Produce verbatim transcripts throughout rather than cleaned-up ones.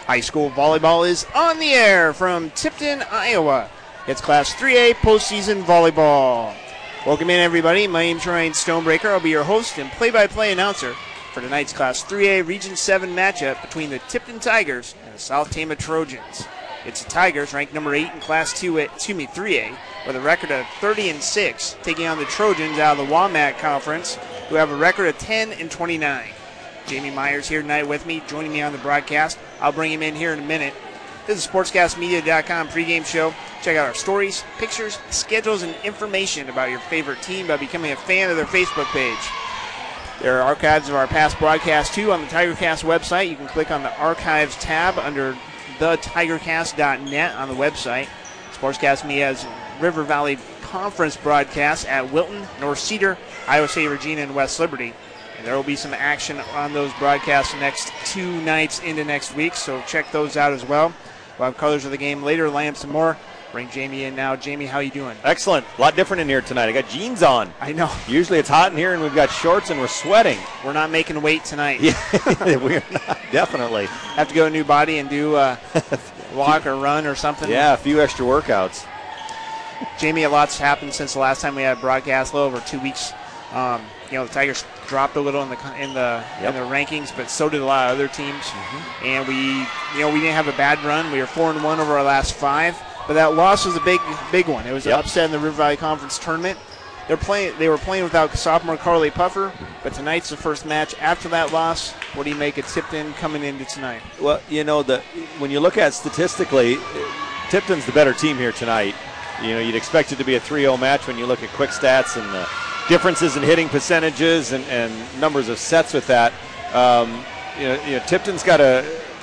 High school volleyball is on the air from Tipton, Iowa. It's Class three A postseason volleyball. Welcome in, everybody. My name's Ryan Stonebreaker. I'll be your host and play-by-play announcer for tonight's Class three A Region seven matchup between the Tipton Tigers and the South Tama Trojans. It's the Tigers, ranked number eight in Class two A, excuse me, three A, with a record of thirty and six, taking on the Trojans out of the WAMAC Conference, who have a record of ten and twenty-nine. Jamie Myers here tonight with me, joining me on the broadcast. I'll bring him in here in a minute. This is sportscast media dot com pregame show. Check out our stories, pictures, schedules, and information about your favorite team by becoming a fan of their Facebook page. There are archives of our past broadcasts, too, on the TigerCast website. You can click on the Archives tab under the tigercast dot net on the website. Sportscast Media has River Valley Conference broadcasts at Wilton, North Cedar, Iowa State, Regina, and West Liberty. And there will be some action on those broadcasts the next two nights into next week, so check those out as well. We'll have colors of the game later, lamps and more. Bring Jamie in now. Jamie, how you doing? Excellent. A lot different in here tonight. I got jeans on. I know. Usually it's hot in here and we've got shorts and we're sweating. We're not making weight tonight. Yeah, we're not. Definitely. Have to go to New Body and do a walk or run or something. Yeah, a few extra workouts. Jamie, a lot's happened since the last time we had a broadcast, a little over two weeks. Um, you know, the Tigers dropped a little in the in the yep. in the rankings, but so did a lot of other teams. Mm-hmm. And we, you know, we didn't have a bad run. We were four and one over our last five, but that loss was a big, big one. It was yep. an upset in the River Valley Conference tournament. They're playing. They were playing without sophomore Carly Puffer, but tonight's the first match after that loss. What do you make of Tipton coming into tonight? Well, you know, the when you look at statistically, Tipton's the better team here tonight. You know, you'd expect it to be a three oh match when you look at quick stats and the differences in hitting percentages and, and numbers of sets with that. Um, you, know, you know, Tipton's got to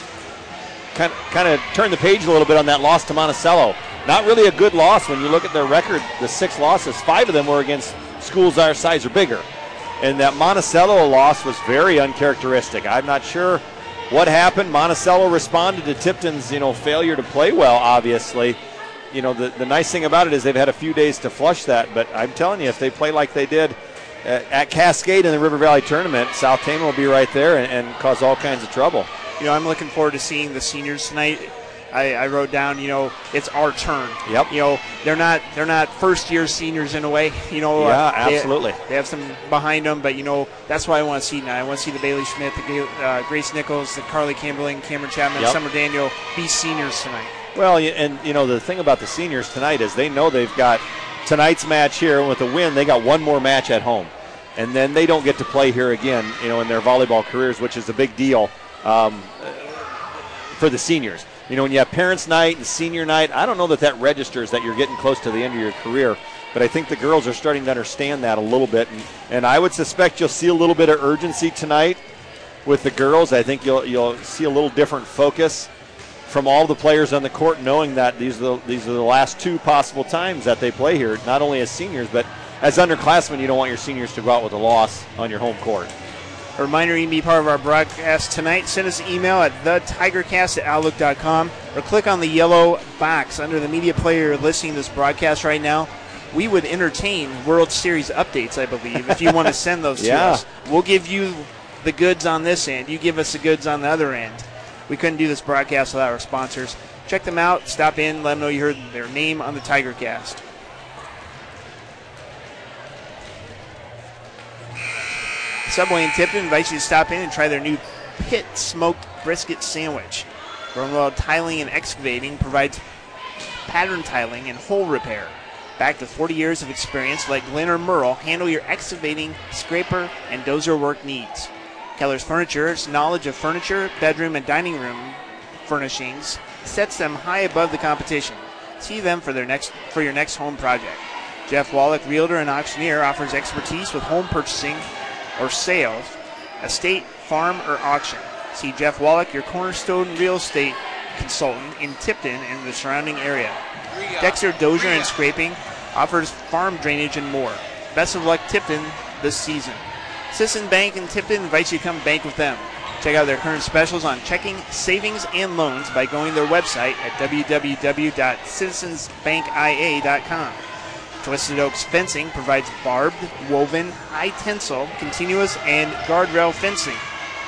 kind of, kind of turn the page a little bit on that loss to Monticello. Not really a good loss when you look at their record. The six losses, five of them were against schools our size or bigger. And that Monticello loss was very uncharacteristic. I'm not sure what happened. Monticello responded to Tipton's, you know, failure to play well, obviously. You know, the, the nice thing about it is they've had a few days to flush that, but I'm telling you, if they play like they did at, at Cascade in the River Valley Tournament, South Tama will be right there and, and cause all kinds of trouble. You know, I'm looking forward to seeing the seniors tonight. I, I wrote down, you know, it's our turn. Yep. You know, they're not they're not first-year seniors in a way. You know, yeah, uh, absolutely. They, they have some behind them, but, you know, that's what I want to see tonight. I want to see the Bailey Schmidt, the uh, Grace Nichols, the Carly Campbelling, Cameron Chapman, yep. Summer Daniel be seniors tonight. Well, and, you know, the thing about the seniors tonight is they know they've got tonight's match here, and with a win, they got one more match at home. And then they don't get to play here again, you know, in their volleyball careers, which is a big deal um, for the seniors. You know, when you have parents' night and senior night, I don't know that that registers that you're getting close to the end of your career, but I think the girls are starting to understand that a little bit. And, and I would suspect you'll see a little bit of urgency tonight with the girls. I think you'll you'll see a little different focus from all the players on the court, knowing that these are the, these are the last two possible times that they play here, not only as seniors, but as underclassmen. You don't want your seniors to go out with a loss on your home court. A reminder, you can be part of our broadcast tonight. Send us an email at the tigercast at outlook dot com or click on the yellow box under the media player you're listening to this broadcast right now. We would entertain World Series updates, I believe, if you want to send those yeah. to us. We'll give you the goods on this end. You give us the goods on the other end. We couldn't do this broadcast without our sponsors. Check them out. Stop in. Let them know you heard their name on the TigerCast. Subway in Tipton invites you to stop in and try their new Pit Smoked Brisket Sandwich. Grunwald Tiling and Excavating provides pattern tiling and hole repair. Back to forty years of experience, let Glenn or Merle handle your excavating, scraper, and dozer work needs. Keller's Furniture's knowledge of furniture, bedroom, and dining room furnishings sets them high above the competition. See them for their next for your next home project. Jeff Wallach, Realtor and Auctioneer, offers expertise with home purchasing or sales, estate, farm, or auction. See Jeff Wallach, your cornerstone real estate consultant in Tipton and the surrounding area. Dexter Dozier and Scraping offers farm drainage and more. Best of luck, Tipton, this season. Citizen Bank in Tipton invites you to come bank with them. Check out their current specials on checking, savings, and loans by going to their website at w w w dot citizens bank i a dot com. Twisted Oaks Fencing provides barbed, woven, high tensile, continuous, and guardrail fencing.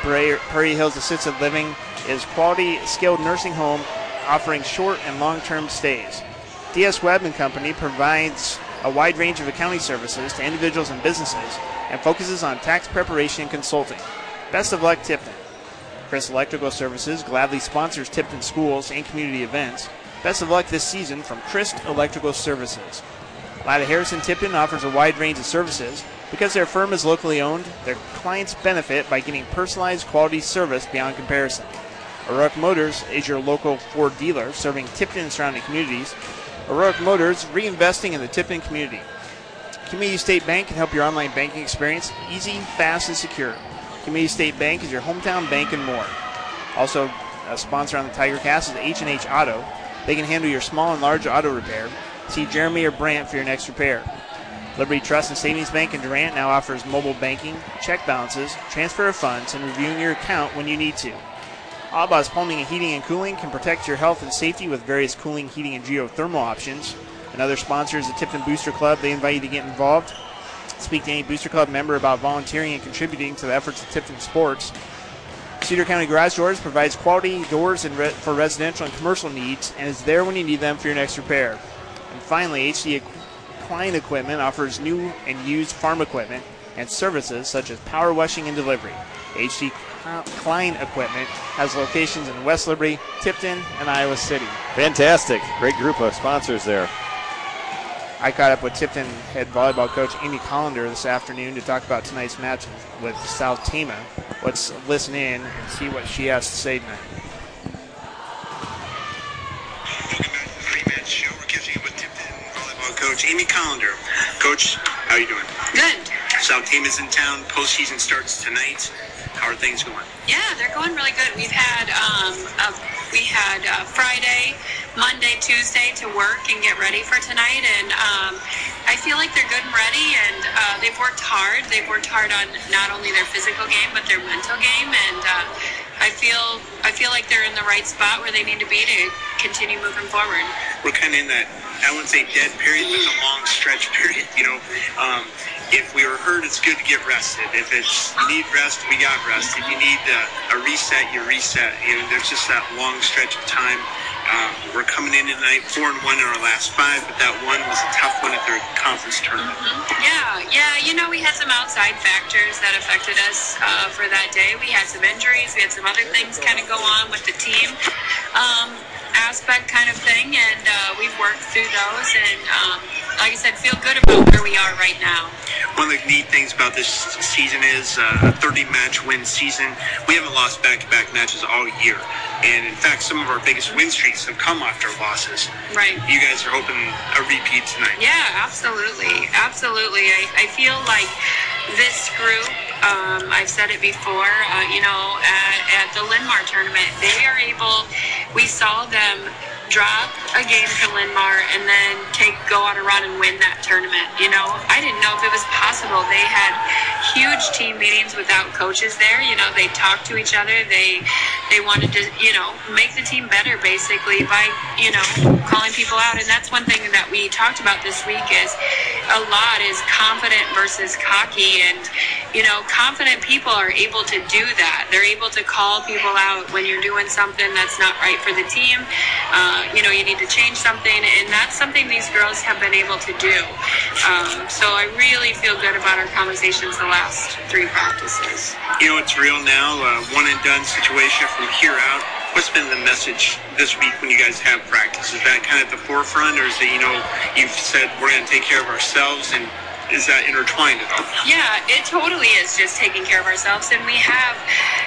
Prairie, Prairie Hills Assisted Living is quality skilled nursing home offering short and long-term stays. D S Webb and Company provides a wide range of accounting services to individuals and businesses and focuses on tax preparation and consulting. Best of luck, Tipton. Chris Electrical Services gladly sponsors Tipton schools and community events. Best of luck this season from Chris Electrical Services. Latta Harrison Tipton offers a wide range of services. Because their firm is locally owned, their clients benefit by getting personalized quality service beyond comparison. O'Rourke Motors is your local Ford dealer serving Tipton and surrounding communities. O'Rourke Motors, reinvesting in the Tipton community. Community State Bank can help your online banking experience easy, fast, and secure. Community State Bank is your hometown bank and more. Also, a sponsor on the Tiger Cast is H and H Auto. They can handle your small and large auto repair. See Jeremy or Brant for your next repair. Liberty Trust and Savings Bank in Durant now offers mobile banking, check balances, transfer of funds, and reviewing your account when you need to. Alba's Plumbing and Heating and Cooling can protect your health and safety with various cooling, heating, and geothermal options. Another sponsor is the Tipton Booster Club. They invite you to get involved. Speak to any Booster Club member about volunteering and contributing to the efforts of Tipton sports. Cedar County Garage Doors provides quality doors and re- for residential and commercial needs and is there when you need them for your next repair. And finally, H D Klein Equipment offers new and used farm equipment and services such as power washing and delivery. H D Klein Equipment has locations in West Liberty, Tipton, and Iowa City. Fantastic. Great group of sponsors there. I caught up with Tipton head volleyball coach Amy Collender this afternoon to talk about tonight's match with South Tama. Let's listen in and see what she has to say tonight. Welcome back to the pre-match show. We're catching up with Tipton volleyball coach Amy Collender. Coach, how are you doing? Good. South Tama's in town. Postseason starts tonight. How are things going? Yeah, they're going really good. We've had um, a, we had uh, Friday, Monday, Tuesday to work and get ready for tonight, and um, I feel like they're good and ready. And uh, they've worked hard. They've worked hard on not only their physical game but their mental game, and uh, I feel I feel like they're in the right spot where they need to be to continue moving forward. We're kind of in that, I wouldn't say dead period, but a long stretch period. You know, um, if we were hurt, it's good to get rested. If it's you need rest, we got rest. If you need uh, a reset, you reset. You know, there's just that long stretch of time. Um, we're coming in tonight four and one in our last five, but that one was a tough one at their conference tournament. Mm-hmm. Yeah, yeah. You know, we had some outside factors that affected us uh, for that day. We had some injuries. We had some other things kind of go on with the team um, aspect kind of thing, and uh, we've worked through those. And um, like I said, feel good about where we are right now. One of the neat things about this season is uh, a thirty-match win season. We haven't lost back-to-back matches all year. And, in fact, some of our biggest win streaks have come after losses. Right. You guys are hoping a repeat tonight. Yeah, absolutely. Absolutely. I, I feel like this group, um, I've said it before, uh, you know, at, at the Linn-Mar tournament, they are able, we saw them drop a game to Linn-Mar and then take go on a run and win that tournament. You know, I didn't know if it was possible. They had huge team meetings without coaches there. You know, they talked to each other. They they wanted to, you know, make the team better basically by, you know, calling people out. And that's one thing that we talked about this week is a lot is confident versus cocky. And, you know, confident people are able to do that. They're able to call people out when you're doing something that's not right for the team. Uh, you know, you need to change something, and that's something these girls have been able to do. Um, so I really feel good about our conversations the last three practices. You know, it's real now, uh, one and done situation from here out. What's been the message this week when you guys have practice? Is that kind of at the forefront, or is it, you know, you've said we're going to take care of ourselves, and is that intertwined at all? Yeah, it totally is just taking care of ourselves, and we have,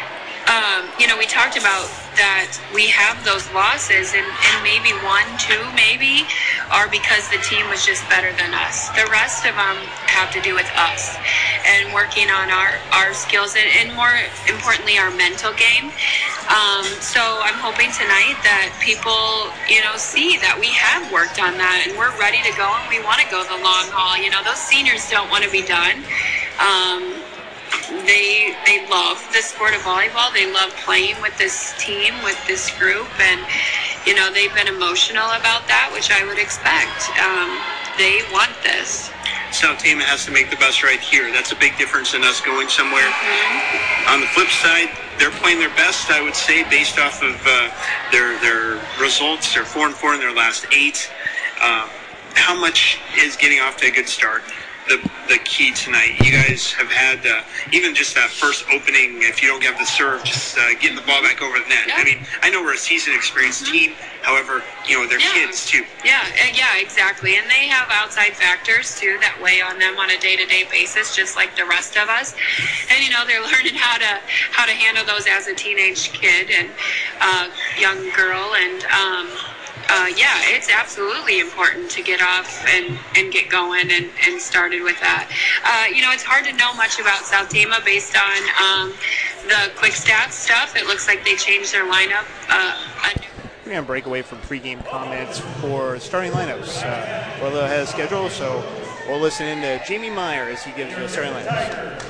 um, you know, we talked about that we have those losses, and, and maybe one, two, maybe, are because the team was just better than us. The rest of them have to do with us and working on our, our skills and, and more importantly, our mental game. Um, so I'm hoping tonight that people, you know, see that we have worked on that and we're ready to go and we want to go the long haul. You know, those seniors don't want to be done. Um, They they love the sport of volleyball. They love playing with this team, with this group, and you know they've been emotional about that, which I would expect. Um, they want this. South Tama has to make the bus ride here. That's a big difference in us going somewhere. Mm-hmm. On the flip side, they're playing their best, I would say, based off of uh, their their results. They're four and four in their last eight. Um, how much is getting off to a good start the the key tonight? You guys have had uh, even just that first opening. If you don't have the serve, just uh, getting the ball back over the net. Yeah. I mean, I know we're a seasoned, experienced mm-hmm. team. However, you know they're yeah. kids too. Yeah, yeah, exactly. And they have outside factors too that weigh on them on a day-to-day basis, just like the rest of us. And you know they're learning how to how to handle those as a teenage kid and uh, young girl. And um, Uh, yeah, it's absolutely important to get off and, and get going and, and started with that. Uh, you know, it's hard to know much about South Tama based on um, the quick stats stuff. It looks like they changed their lineup. Uh, a new- We're going to break away from pregame comments for starting lineups. Uh, Orla has a schedule, so we'll listen in to Jamie Meyer as he gives the starting lineups.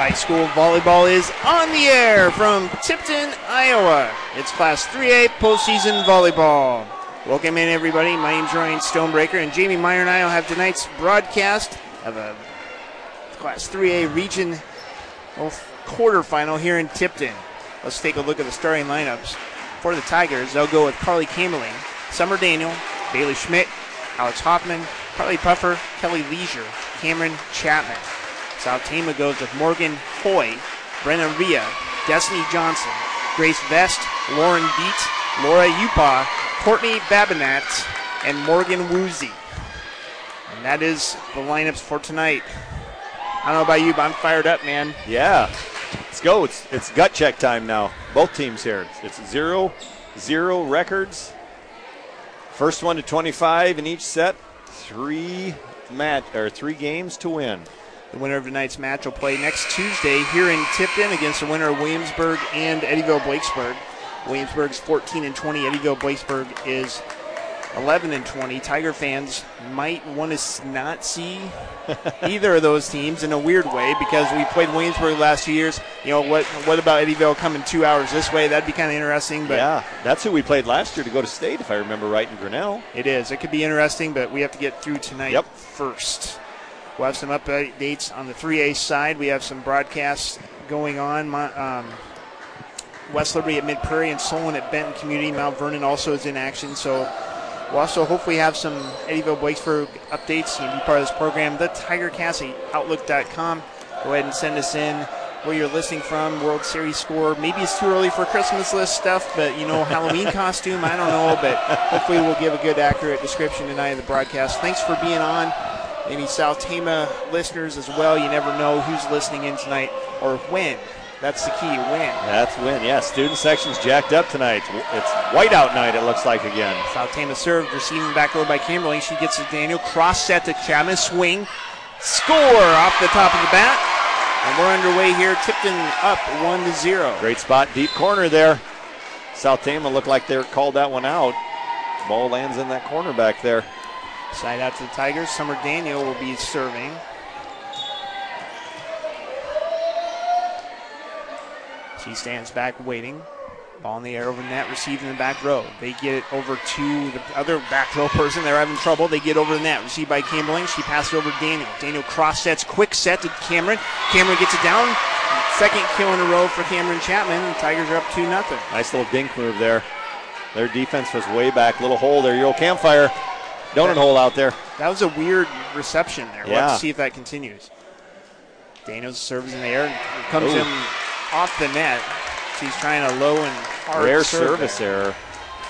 High school volleyball is on the air from Tipton, Iowa. It's Class three A postseason volleyball. Welcome in, everybody. My name's Ryan Stonebreaker, and Jamie Meyer and I will have tonight's broadcast of a Class three A region quarterfinal here in Tipton. Let's take a look at the starting lineups. For the Tigers, they'll go with Carly Kamerling, Summer Daniel, Bailey Schmidt, Alex Hoffman, Carly Puffer, Kelly Leisure, Cameron Chapman. South Tama goes with Morgan Hoy, Brenna Rhea, Destiny Johnson, Grace Vest, Lauren Beat, Laura Upa, Courtney Babinat, and Morgan Woozy. And that is the lineups for tonight. I don't know about you, but I'm fired up, man. Yeah, let's go. It's it's gut check time now. Both teams here. It's, it's zero, zero records. First one to twenty-five in each set. Three match or three games to win. The winner of tonight's match will play next Tuesday here in Tipton against the winner of Williamsburg and Eddyville-Blakesburg. Williamsburg's fourteen and twenty. Eddyville-Blakesburg is eleven and twenty. Tiger fans might want to not see either of those teams in a weird way because we played Williamsburg the last few years. You know, what What about Eddyville coming two hours this way? That'd be kind of interesting. But yeah, that's who we played last year to go to state, if I remember right, in Grinnell. It is. It could be interesting, but we have to get through tonight yep. first. We'll have some updates on the three A side. We have some broadcasts going on. Um, West Liberty at Mid Prairie and Solon at Benton Community. Mount Vernon also is in action. So we'll also hopefully have some Eddyville-Blakesburg updates. You can be part of this program. The Tigercast at outlook dot com. Go ahead and send us in where you're listening from, World Series score. Maybe it's too early for Christmas list stuff, but, you know, Halloween costume, I don't know. But hopefully we'll give a good, accurate description tonight of the broadcast. Thanks for being on. Any South Tama listeners as well. You never know who's listening in tonight or when. That's the key, when. That's when, yeah. Student section's jacked up tonight. It's whiteout night, it looks like, again. South Tama served, receiving back over by Kimberly. She gets to Daniel. Cross set to Chapman. Swing. Score off the top of the bat. And we're underway here. Tipton up one to zero. Great spot, deep corner there. South Tama looked like they called that one out. Ball lands in that corner back there. Side out to the Tigers. Summer Daniel will be serving. She stands back waiting. Ball in the air over net, received in the back row. They get it over to the other back row person. They're having trouble. They get over the net. Received by Campbelling. She passes over to Daniel. Daniel cross sets. Quick set to Cameron. Cameron gets it down. Second kill in a row for Cameron Chapman. The Tigers are up two nothing. Nice little dink move there. Their defense was way back. Little hole there. Your old campfire. Donut hole out there. That was a weird reception there. We'll yeah. have to see if that continues. Daniel's serves in the air. Comes Ooh. in off the net. She's trying a low and hard Rare serve service there. error.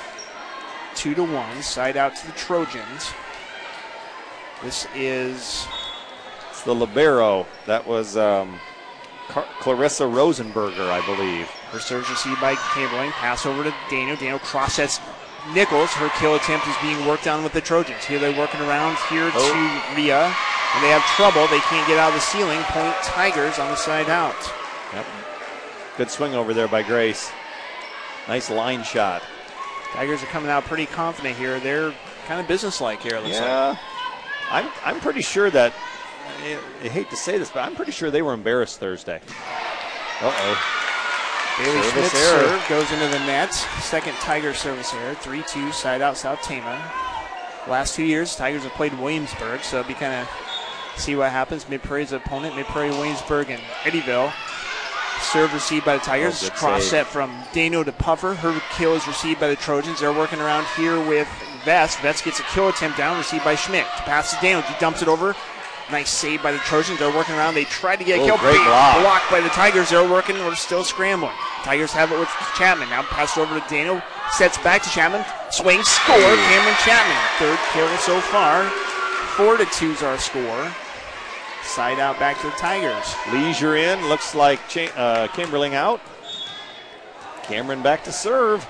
Two to one. Side out to the Trojans. This is... It's the libero. That was um, Car- Clarissa Rosenberger, I believe. Her serve received by Cabling. Pass over to Daniel. Daniel cross sets Nichols. Her kill attempt is being worked on with the Trojans. Here they're working around here oh. to Rhea. And they have trouble. They can't get out of the ceiling. Point Tigers on the side out. Yep. Good swing over there by Grace. Nice line shot. Tigers are coming out pretty confident here. They're kind of businesslike here, it looks yeah. like. I'm, I'm pretty sure that, I, I hate to say this, but I'm pretty sure they were embarrassed Thursday. Uh-oh. Bailey Service Schmidt's error. serve goes into the net. Second Tiger service error. three two, side out South Tama. Last two years, Tigers have played Williamsburg, so it'll be kind of see what happens. Mid-Prairie's opponent, Mid-Prairie, Williamsburg, and Eddyville. Serve received by the Tigers. Oh, Cross save. set from Dano to Puffer. Her kill is received by the Trojans. They're working around here with Vest. Vest gets a kill attempt down, received by Schmidt. Pass to Dano. He dumps it over. Nice save by the Trojans. They're working around. They tried to get a oh, kill. Great Big block. block by the Tigers. They're working. We're still scrambling. Tigers have it with Chapman. Now passed over to Dano. Sets back to Chapman. Swing, score. Cameron Chapman. Third kill so far. Four to two's our score. Side out back to the Tigers. Leisure in. Looks like Cha- uh, Kimberling out. Cameron back to serve.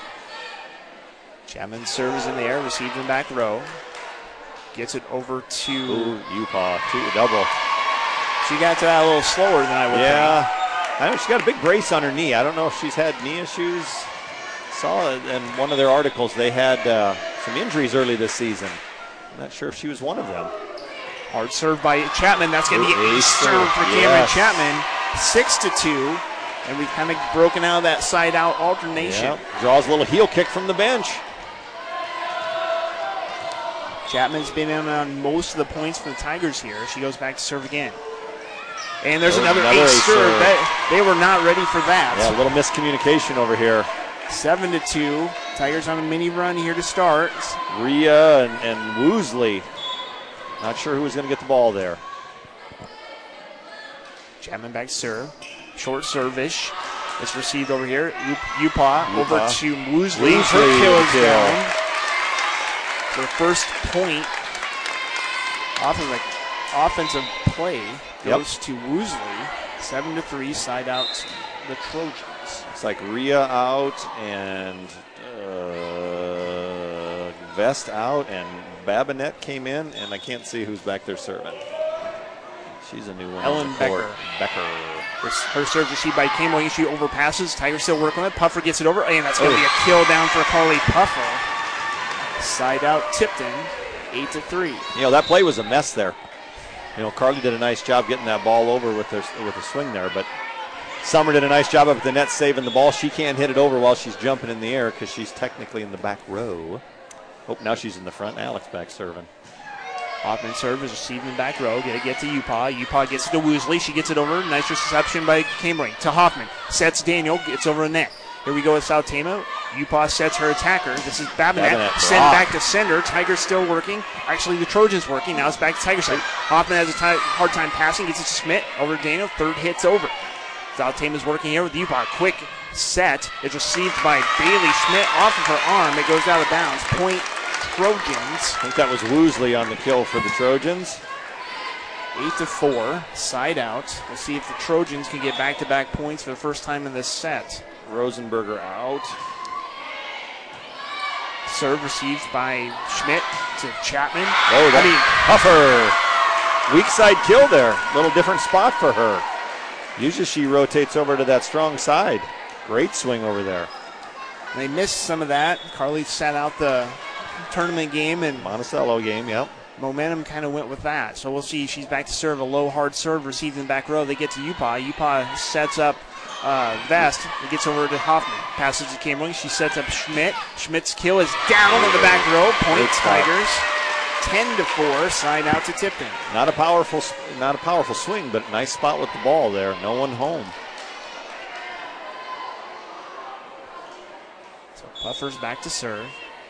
Chapman serves in the air. Received in back row. Gets it over to... Ooh, U-Paw. Two double. She got to that a little slower than I would yeah. think. I know she's got a big brace on her knee. I don't know if she's had knee issues. Saw it in one of their articles. They had uh, some injuries early this season. I'm not sure if she was one of them. Hard serve by Chapman. That's going to be Ooh, an ace serve for Cameron yes. Chapman. six to two. And we've kind of broken out of that side-out alternation. Yep. Draws a little heel kick from the bench. Chapman's been in on most of the points for the Tigers here. She goes back to serve again. And there's There's another, another ace ace serve. serve. That, they were not ready for that. Yeah, a little miscommunication over here. Seven to two. Tigers on a mini run here to start. Rhea and, and Woosley. Not sure who was going to get the ball there. Chapman back to serve. Short service. It's received over here. Upa over to Woosley. Woosley Her kill is kill. down. Their first point off of the offensive play goes Yep. to Woosley. Seven to three. Side out the Trojans. It's like Rhea out and uh, Vest out and Babinet came in, and I can't see who's back there serving. She's a new one. Ellen on the court. Becker. Becker. Her, her serve received by Campbell. She overpasses. Tiger still working on it. Puffer gets it over, and that's going to Oh. be a kill down for Carly Puffer. Side out Tipton, eight to three. You know, that play was a mess there. You know, Carly did a nice job getting that ball over with her with a swing there, but Summer did a nice job up at the net saving the ball. She can't hit it over while she's jumping in the air because she's technically in the back row. Oh, now she's in the front. Alex back serving. Hoffman serve is received in the back row. Get it get to Upa. Upa gets it to Woosley. She gets it over. Nice reception by Camering to Hoffman. Sets Daniel. Gets over the net. Here we go with South Tama. Upa sets her attacker. This is Babinet. Babinet Send block. back to sender. Tiger's still working. Actually, the Trojans working. Now it's back to Tiger side. Hoffman has a t- hard time passing. Gets it to Schmidt. Over to Daniel. Third hit's over. South Tama's working here with Upa. Quick set. It's received by Bailey Schmidt off of her arm. It goes out of bounds. Point Trojans. I think that was Woosley on the kill for the Trojans. Eight to four, side out. We'll see if the Trojans can get back-to-back points for the first time in this set. Rosenberger out. Serve received by Schmidt to Chapman. Oh, that I mean, Puffer. Weak side kill there. Little different spot for her. Usually she rotates over to that strong side. Great swing over there. they missed some of that. Carly sat out the tournament game, and Monticello game, yep. momentum kind of went with that. So we'll see. She's back to serve. A low, hard serve received in the back row. They get to Upa. Upa sets up uh, Vest. It gets over to Hoffman. Passes to Cameron. She sets up Schmidt. Schmidt's kill is down in the back row. Point Good spot. Tigers. ten to four. Side out to Tipton. Not a powerful, not a powerful swing, but nice spot with the ball there. No one home. So Puffer's back to serve.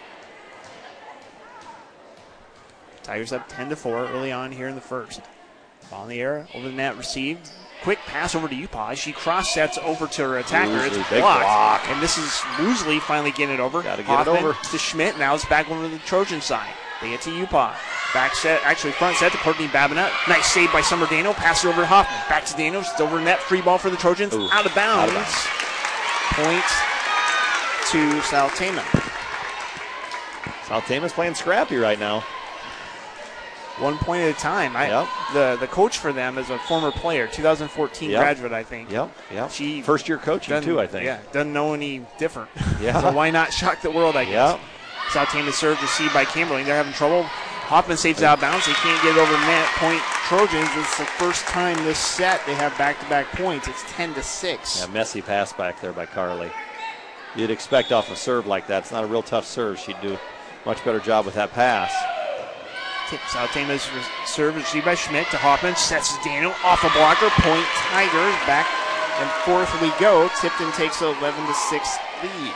Tigers up ten to four early on here in the first. Ball in the air, over the net, received. Quick pass over to Upa. She cross sets over to her attacker. Woosley, It's big blocked. block. And this is Woosley finally getting it over. Gotta get it Hoffman over. to Schmidt. Now it's back over to the Trojan side. They get to Upa. Back set, actually front set to Courtney Babinet. Nice save by Summer Daniel. Pass it over to Hoffman. Back to Daniel. It's over net. Free ball for the Trojans. Ooh, out of bounds. out of bounds. Point to South Tama. South Tama's playing scrappy right now. One point at a time. I, Yep. The the coach for them is a former player, two thousand fourteen Yep. graduate, I think. Yep, yep. She First year coaching doesn't- too, I think. Yeah, doesn't know any different. Yeah. So why not shock the world, I guess. Yep. South Tama served received by Kimberly. They're having trouble. Hoffman saves out of bounds. They can't get it over the net. Point Trojans. It's the first time this set they have back-to-back points. It's ten to six. Yeah, messy pass back there by Carly. You'd expect off a serve like that. It's not a real tough serve. She'd do a much better job with that pass. South Tama's re- serve received by Schmidt to Hoffman. Sets Daniel off a blocker. Point Tigers. Back and forth we go. Tipton takes an eleven to six lead.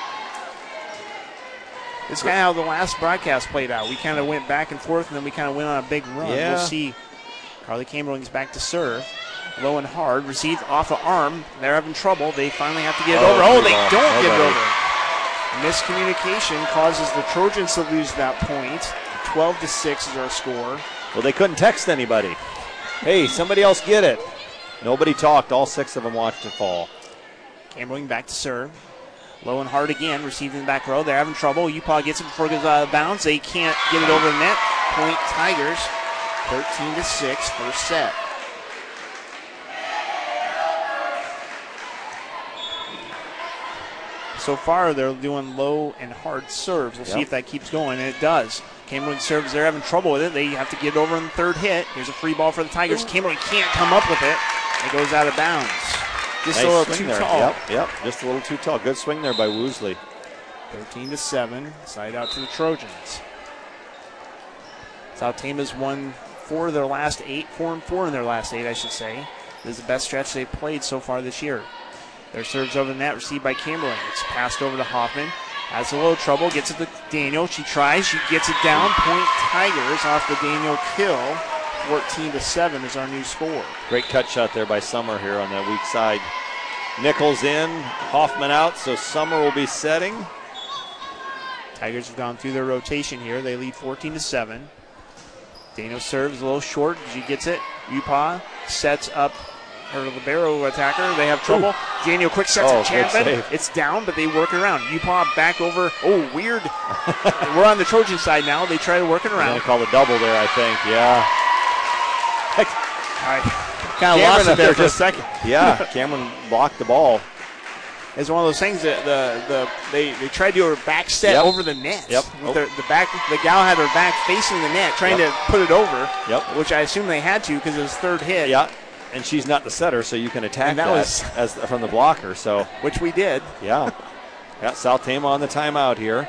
It's kind of how the last broadcast played out. We kind of went back and forth, and then we kind of went on a big run. Yeah. We'll see. Carly Camerling's back to serve. Low and hard. Received off the arm. They're having trouble. They finally have to get it Oh, over. Oh, good they ball. don't get it Nobody. over. Miscommunication causes the Trojans to lose that point. twelve to six is our score. Well, they couldn't text anybody. Hey, somebody else get it. Nobody talked. All six of them watched it fall. Camerling back to serve. Low and hard again, received in the back row. They're having trouble. Upa gets it before it goes out of bounds. They can't get it over the net. Point Tigers, thirteen to six, first set. So far, they're doing low and hard serves. We'll see Yep. if that keeps going, and it does. Camerling serves, they're having trouble with it. They have to get it over in the third hit. Here's a free ball for the Tigers. Camerling can't come up with it. It goes out of bounds. Just Nice a little swing too there. tall. Yep, yep, just a little too tall. Good swing there by Woosley. thirteen to seven. Side out to the Trojans. South Tama's won four of their last eight, four and four in their last eight, I should say. This is the best stretch they've played so far this year. Their serves over the net, received by Kimberly. It's passed over to Hoffman. Has a little trouble, gets it to Daniel. She tries, she gets it down. Point Tigers off the Daniel kill. fourteen to seven is our new score. Great cut shot there by Summer here on that weak side. Nichols in, Hoffman out, so Summer will be setting. Tigers have gone through their rotation here. They lead fourteen to seven. Daniel serves a little short. She gets it. Upa sets up her libero attacker. They have trouble. Ooh. Daniel quick sets oh, it. Chapman. It's down, but they work it around. Upa back over. Oh, weird. We're on the Trojan side now. They try to work it around. They're going to call a double there, I think. Yeah. I kind of lost it there for just, a second. Yeah, Cameron blocked the ball. It's one of those things that the the they, they tried to do a back set yep. over the net. Yep. With the, the back the gal had her back facing the net, trying yep. to put it over. Yep. Which I assume they had to because it was third hit. Yeah. And she's not the setter, so you can attack that, that, was, as from the blocker. So which we did. Yeah. Got South Tama on the timeout here.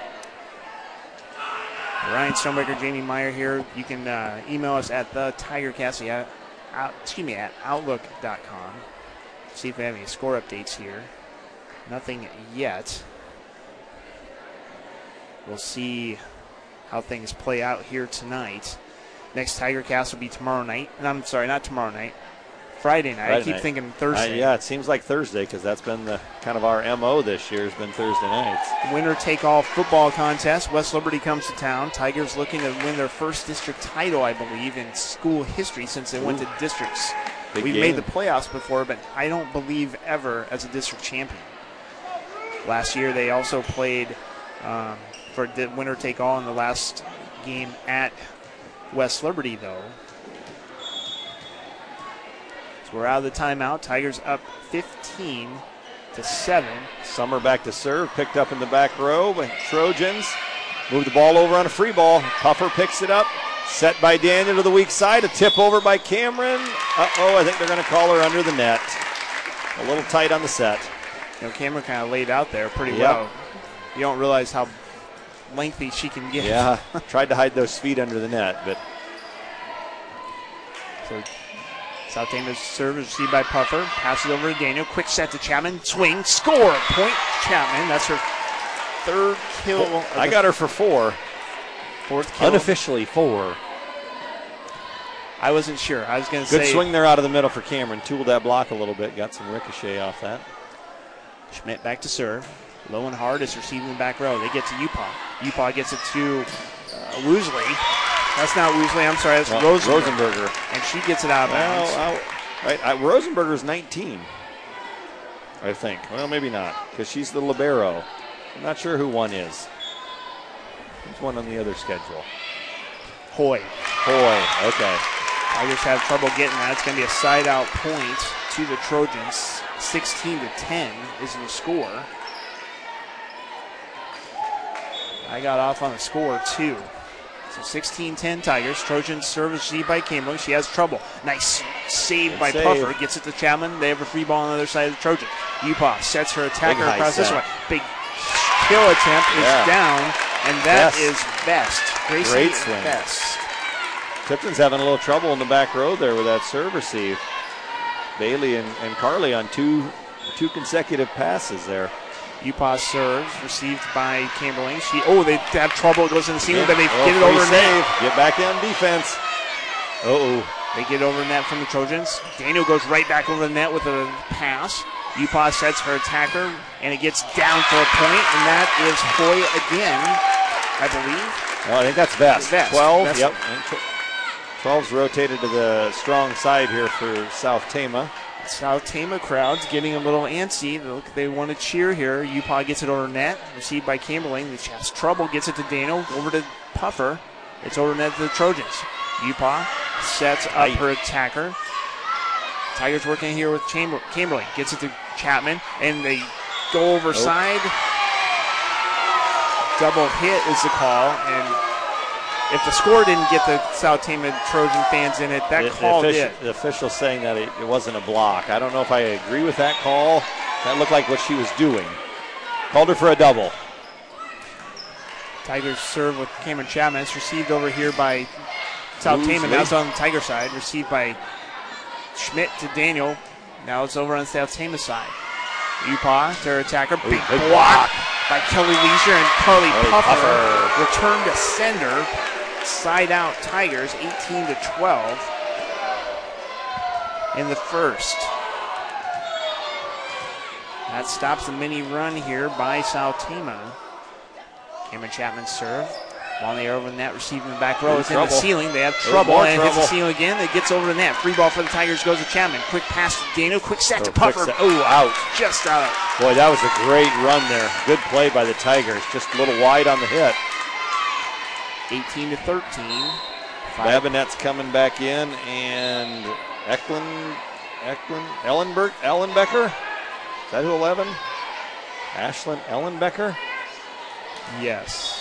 Ryan Stonebreaker, Jamie Meyer here. You can uh, email us at the TigerCast at out, excuse me at outlook dot com. See if we have any score updates here. Nothing yet. We'll see how things play out here tonight. Next TigerCast will be tomorrow night. And I'm sorry, not tomorrow night. Friday night. Friday I keep night. thinking Thursday. Uh, yeah, it seems like Thursday because that's been the kind of our M O this year has been Thursday nights. Winner take all football contest. West Liberty comes to town. Tigers looking to win their first district title, I believe, in school history since they Ooh. went to districts. Big We've game. made the playoffs before, but I don't believe ever as a district champion. Last year they also played um, for winner take all in the last game at West Liberty, though. So we're out of the timeout. Tigers up fifteen to seven. Summer back to serve, picked up in the back row by Trojans. Move the ball over on a free ball. Puffer picks it up. Set by Daniel to the weak side. A tip over by Cameron. Uh-oh, I think they're going to call her under the net. A little tight on the set. You know, Cameron kind of laid out there pretty yep. well. You don't realize how lengthy she can get. Yeah, tried to hide those feet under the net, but. So South Tama's serve is received by Puffer. Passes over to Daniel. Quick set to Chapman. Swing. Score. Point Chapman. That's her third kill. I got her for four. Fourth kill. Unofficially four. I wasn't sure. I was going to say. Good swing there out of the middle for Cameron. Tooled that block a little bit. Got some ricochet off that. Schmidt back to serve. Low and hard is receiving the back row. They get to Upa. Upa gets it to uh, Woosley. That's not Woosley. I'm sorry. That's well, Rosenberger. Rosenberger. And she gets it out of bounds. Well, right. I, Rosenberger's nineteen, I think. Well, maybe not, because she's the libero. I'm not sure who one is. Who's one on the other schedule? Hoy. Hoy. Okay. I just have trouble getting that. It's going to be a side-out point to the Trojans. sixteen to ten is the score. I got off on the score, too. So sixteen ten Tigers. Trojans serve received by Cameron. She has trouble. Nice save Good by save. Puffer. Gets it to Chapman. They have a free ball on the other side of the Trojans. Upa sets her attacker Big across this set. way. Big kill attempt is yeah. down, and that Best. is Best. Gracie Great swing. Best. Tipton's having a little trouble in the back row there with that serve receive. Bailey and, and Carly on two two consecutive passes there. Upa serves, received by Camberling. She oh they have trouble. It goes in the ceiling, but they oh, get it over save. net. Get back on defense. Uh-oh. They get over net from the Trojans. Daniel goes right back over the net with a pass. Upa sets her attacker, and it gets down for a point, and that is Hoy again, I believe. Well, I think that's Vest. Vest. twelve. Vest. Yep. twelve's rotated to the strong side here for South Tama. South Tama crowd's getting a little antsy. Look, they want to cheer here. Upa gets it over net, received by Camberling. She has trouble, gets it to Daniel, over to Puffer. It's over net to the Trojans. Upa sets up Aye. her attacker. Tigers working here with Chamber- Camberling. Gets it to Chapman, and they go over side. Double hit is the call, and if the score didn't get the South Tama Trojan fans in it, that the, call the official, did. The official saying that it, it wasn't a block. I don't know if I agree with that call. That looked like what she was doing. Called her for a double. Tigers serve with Cameron Chapman. It's received over here by South Tama. Now it's on the Tiger side. Received by Schmidt to Daniel. Now it's over on the South Tama side. Upaw to her attacker. Big, Ooh, big block block by Kelly Leisure and Carly Carly Puffer. Puffer. Return to sender. Side out Tigers, eighteen to twelve in the first. That stops the mini run here by South Tama. Cameron Chapman serve. Ball in the air over the net, receiving the back row. It's in the ceiling. They have trouble, more and it hits the trouble. ceiling again. It gets over the net. Free ball for the Tigers goes to Chapman. Quick pass to Dano. Quick set to Oh, quick Puffer. set. Oh, out. Just out. Boy, that was a great run there. Good play by the Tigers. Just a little wide on the hit. eighteen to thirteen. Babinette's coming back in, and Eklund, Eklund, Ellenberg, Ellenbecker? Is that who eleven? Ashlyn Ellenbecker? Yes.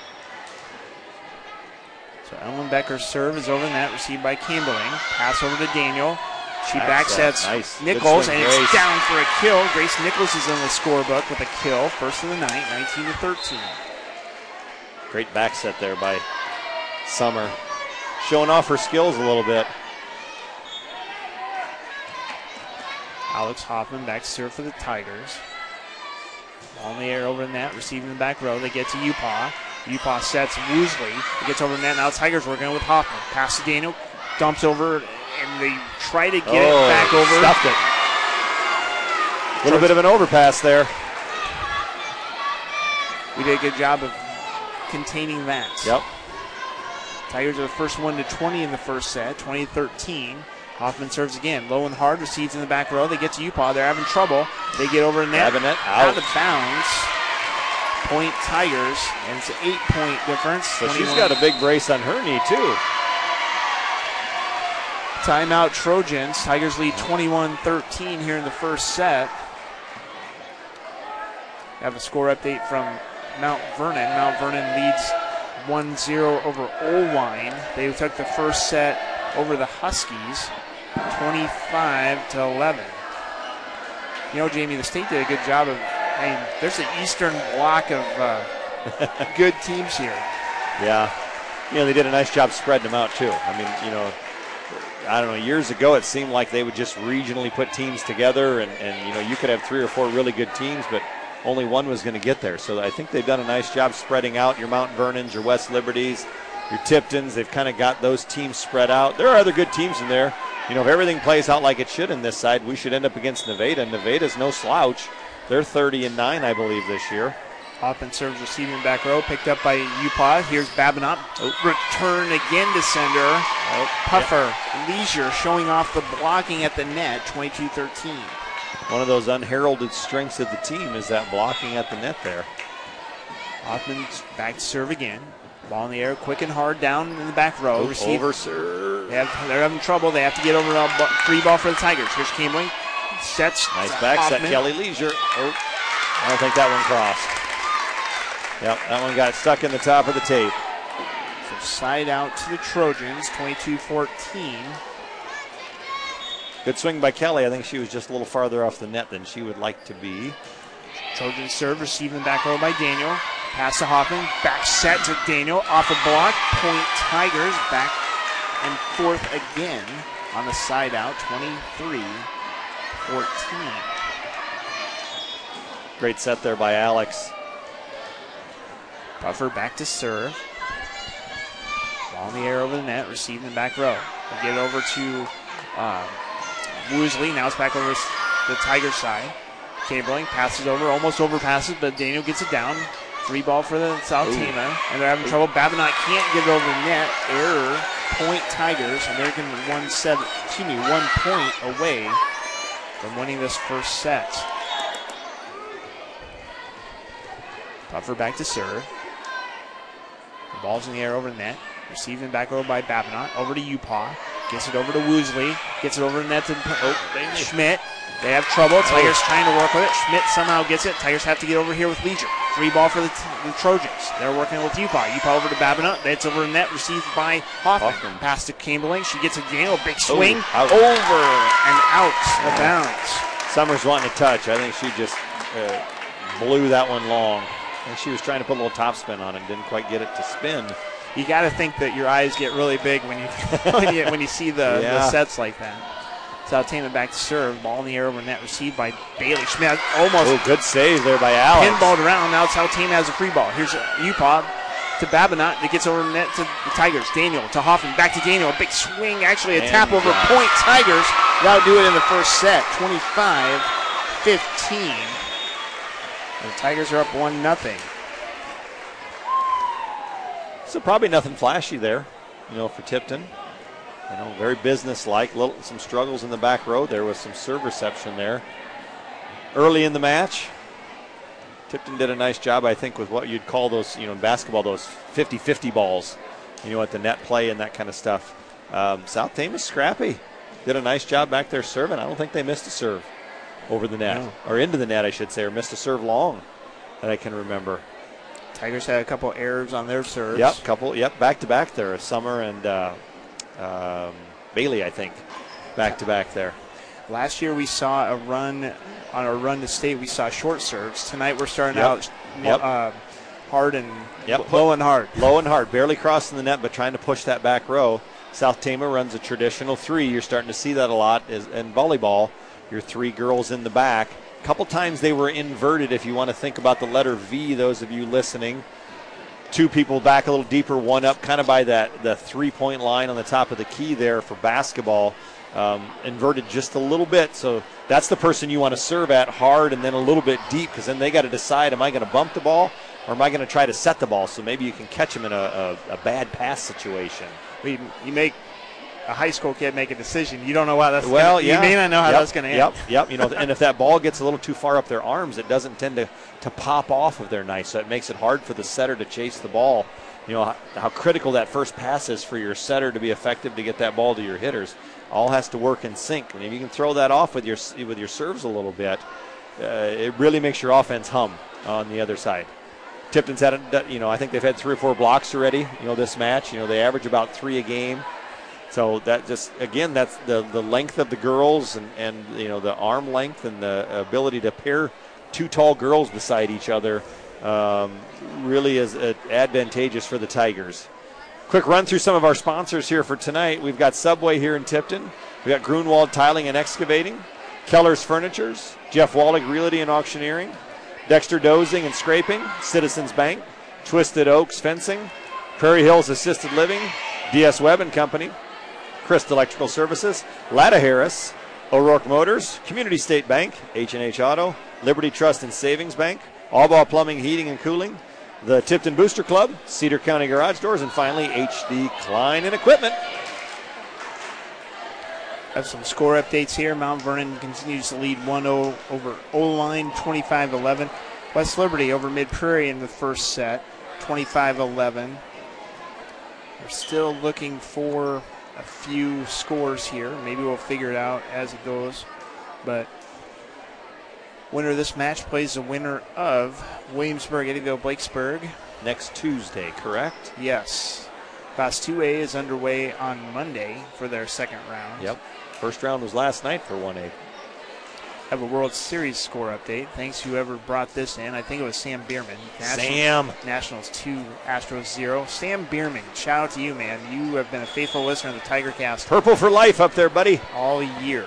So Ellen Becker's serve is over the net, received by Kimberling. Pass over to Daniel. She Back backsets set. Nice. Good Nichols, swing, and Grace. it's down for a kill. Grace Nichols is in the scorebook with a kill. First of the night, nineteen to thirteen. Great back set there by Summer. Showing off her skills a little bit. Alex Hoffman back to serve for the Tigers. Ball in the air over the net, receiving the back row. They get to Upaw. Upaw sets Woosley. He gets over the net. Now Tigers working with Hoffman. Pass to Daniel. Dumps over, and they try to get oh, it back over. Stuffed it. A little bit of an overpass there. We did a good job of containing that. Yep. Tigers are the first one to twenty in the first set, twenty to thirteen. Hoffman serves again. Low and hard, receives in the back row. They get to Upaw. They're having trouble. They get over the net. Babinette out out. of bounds. Point Tigers, and it's an eight-point difference. So she's twenty-one. got a big brace on her knee, too. Timeout Trojans. Tigers lead twenty-one thirteen here in the first set. Have a score update from Mount Vernon. Mount Vernon leads one zero over Olwine. They took the first set over the Huskies, twenty-five to eleven. You know, Jamie, the state did a good job of, I mean, there's an eastern block of uh, good teams here. Yeah. You know, they did a nice job spreading them out, too. I mean, you know, I don't know, years ago it seemed like they would just regionally put teams together and, and you know, you could have three or four really good teams, but only one was going to get there. So I think they've done a nice job spreading out your Mount Vernons, your West Liberties, your Tiptons. They've kind of got those teams spread out. There are other good teams in there. You know, if everything plays out like it should in this side, we should end up against Nevada. Nevada's no slouch. They're thirty and nine, I believe, this year. Hoffman serves receiving back row, picked up by Upaw. Here's Babinot. Oh. Return again to sender. Oh, Puffer, yeah. Leisure showing off the blocking at the net, twenty-two thirteen. One of those unheralded strengths of the team is that blocking at the net there. Hoffman's back to serve again. Ball in the air, quick and hard down in the back row. Oh, Receive. over serve. They have, they're having trouble. They have to get over a free ball for the Tigers. Here's Kimberling. Sets. Nice back Hoffman. set, Kelly Leisure. Oh, I don't think that one crossed. Yep, that one got stuck in the top of the tape. So side out to the Trojans, twenty-two fourteen. Good swing by Kelly. I think she was just a little farther off the net than she would like to be. Trojans serve, receiving back row by Daniel. Pass to Hoffman. Back set to Daniel. Off a block. Point Tigers. Back and forth again on the side out. twenty-three fourteen. Great set there by Alex. Puffer back to serve. Ball in the air over the net. Receiving the back row. They get it over to um, Woosley. Now it's back over to the Tigers side. Cabling passes over, almost overpasses, but Daniel gets it down. Free ball for the South Tama, and they're having trouble. Babinot can't get it over the net. Error. Point Tigers. American one seven. Excuse me, one point away from winning this first set. Puffer back to serve. The ball's in the air over the net. Receiving back over by Babinot. Over to Upaw. Gets it over to Woosley. Gets it over the net to oh, Schmidt. They have trouble. Tigers trying to work with it. Schmidt somehow gets it. Tigers have to get over here with Leisure. Free ball for the, the Trojans. They're working with Upa. Upa over to Babinot. That's over net, received by Hoffman. Hoffman. Pass to Campbelling. She gets a Daniel. Big swing. Ooh, out. Over and out of bounds. Summers wanting to touch. I think she just uh, blew that one long. And she was trying to put a little topspin on it and didn't quite get it to spin. You got to think that your eyes get really big when you when you, when you see the, Yeah. the sets like that. South Tama back to serve. Ball in the air over net. Received by Bailey Schmidt. Almost Oh, good save there by Alex. pinballed around. Now South Tama has a free ball. Here's Upop to Babinot. That gets over net to the Tigers. Daniel to Hoffman. Back to Daniel. A big swing. Actually, a And tap over got it. point. Tigers. That'll do it in the first set. twenty-five fifteen. The Tigers are up one nothing. So probably nothing flashy there, you know, for Tipton. You know, very business-like. Little, some struggles in the back row. There was some serve reception there. Early in the match, Tipton did a nice job, I think, with what you'd call those, you know, in basketball, those fifty-fifty balls, you know, at the net play and that kind of stuff. Um, South Tama is scrappy. Did a nice job back there serving. I don't think they missed a serve over the net, No. or into the net, I should say, or missed a serve long that I can remember. Tigers had a couple errors on their serves. Yep, couple. Yep, back to back there. Summer and uh, um, Bailey, I think, back to back there. Last year we saw a run on a run to state. We saw short serves. Tonight we're starting Yep. out Yep. uh, hard and Yep. low and hard. Low and hard, barely crossing the net, but trying to push that back row. South Tama runs a traditional three. You're starting to see that a lot is, in volleyball. Your three girls in the back. A couple times they were inverted. If you want to think about the letter V, those of you listening, two people back a little deeper, one up, kind of by that the three-point line on the top of the key there for basketball. Um, inverted just a little bit, so that's the person you want to serve at hard and then a little bit deep, because then they got to decide, am I going to bump the ball or am I going to try to set the ball? So maybe you can catch them in a, a, a bad pass situation. You, you make a high school kid make a decision. You don't know how that's. Well, gonna, yeah. You may not know how Yep, that's going to end. Yep, yep. You know, and if that ball gets a little too far up their arms, it doesn't tend to, to pop off of their knife, so it makes it hard for the setter to chase the ball. You know, how, how critical that first pass is for your setter to be effective to get that ball to your hitters. All has to work in sync. And if you can throw that off with your with your serves a little bit, uh, it really makes your offense hum on the other side. Tipton's had, a, you know, I think they've had three or four blocks already, you know, this match. You know, they average about three a game. So that just, again, that's the, the length of the girls and, and, you know, the arm length and the ability to pair two tall girls beside each other um, really is uh, advantageous for the Tigers. Quick run through some of our sponsors here for tonight. We've got Subway here in Tipton. We've got Grunwald Tiling and Excavating, Keller's Furnitures, Jeff Wallig Realty and Auctioneering, Dexter Dozing and Scraping, Citizens Bank, Twisted Oaks Fencing, Prairie Hills Assisted Living, D S Webb and Company, Christ Electrical Services, Latta Harris, O'Rourke Motors, Community State Bank, H and H Auto, Liberty Trust and Savings Bank, Allball Plumbing, Heating and Cooling, the Tipton Booster Club, Cedar County Garage Doors, and finally H D Klein and Equipment. Have some score updates here. Mount Vernon continues to lead one oh over O-Line, twenty-five eleven. West Liberty over Mid Prairie in the first set, twenty-five eleven. We're still looking for a few scores here. Maybe we'll figure it out as it goes. But winner of this match plays the winner of Williamsburg, Eddyville, Blakesburg. Next Tuesday, correct? Yes. Class two A is underway on Monday for their second round. Yep. First round was last night for one A. Have a World Series score update. Thanks to whoever brought this in. I think it was Sam Bierman. National- Sam. Nationals two, Astros zero. Sam Bierman, shout out to you, man. You have been a faithful listener of the Tiger Cast Purple for life up there, buddy. all year.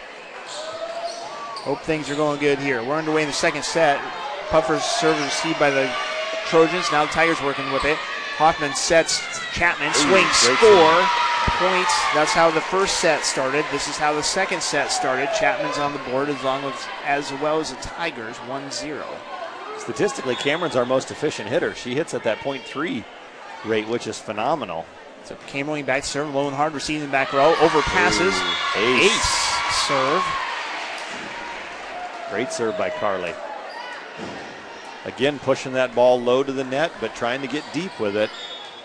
Hope things are going good here. We're underway in the second set. Puffer's serve received by the Trojans. Now the Tigers working with it. Hoffman sets Chapman. Swing, great score. Points. That's how the first set started. This is how the second set started. Chapman's on the board as long as as well as the Tigers, one zero. Statistically, Cameron's our most efficient hitter. She hits at that point three rate, which is phenomenal. So Cameron back to serve, low and hard, receiving back row, over passes. Ooh, ace. Ace serve. Great serve by Carly. Again, pushing that ball low to the net, but trying to get deep with it.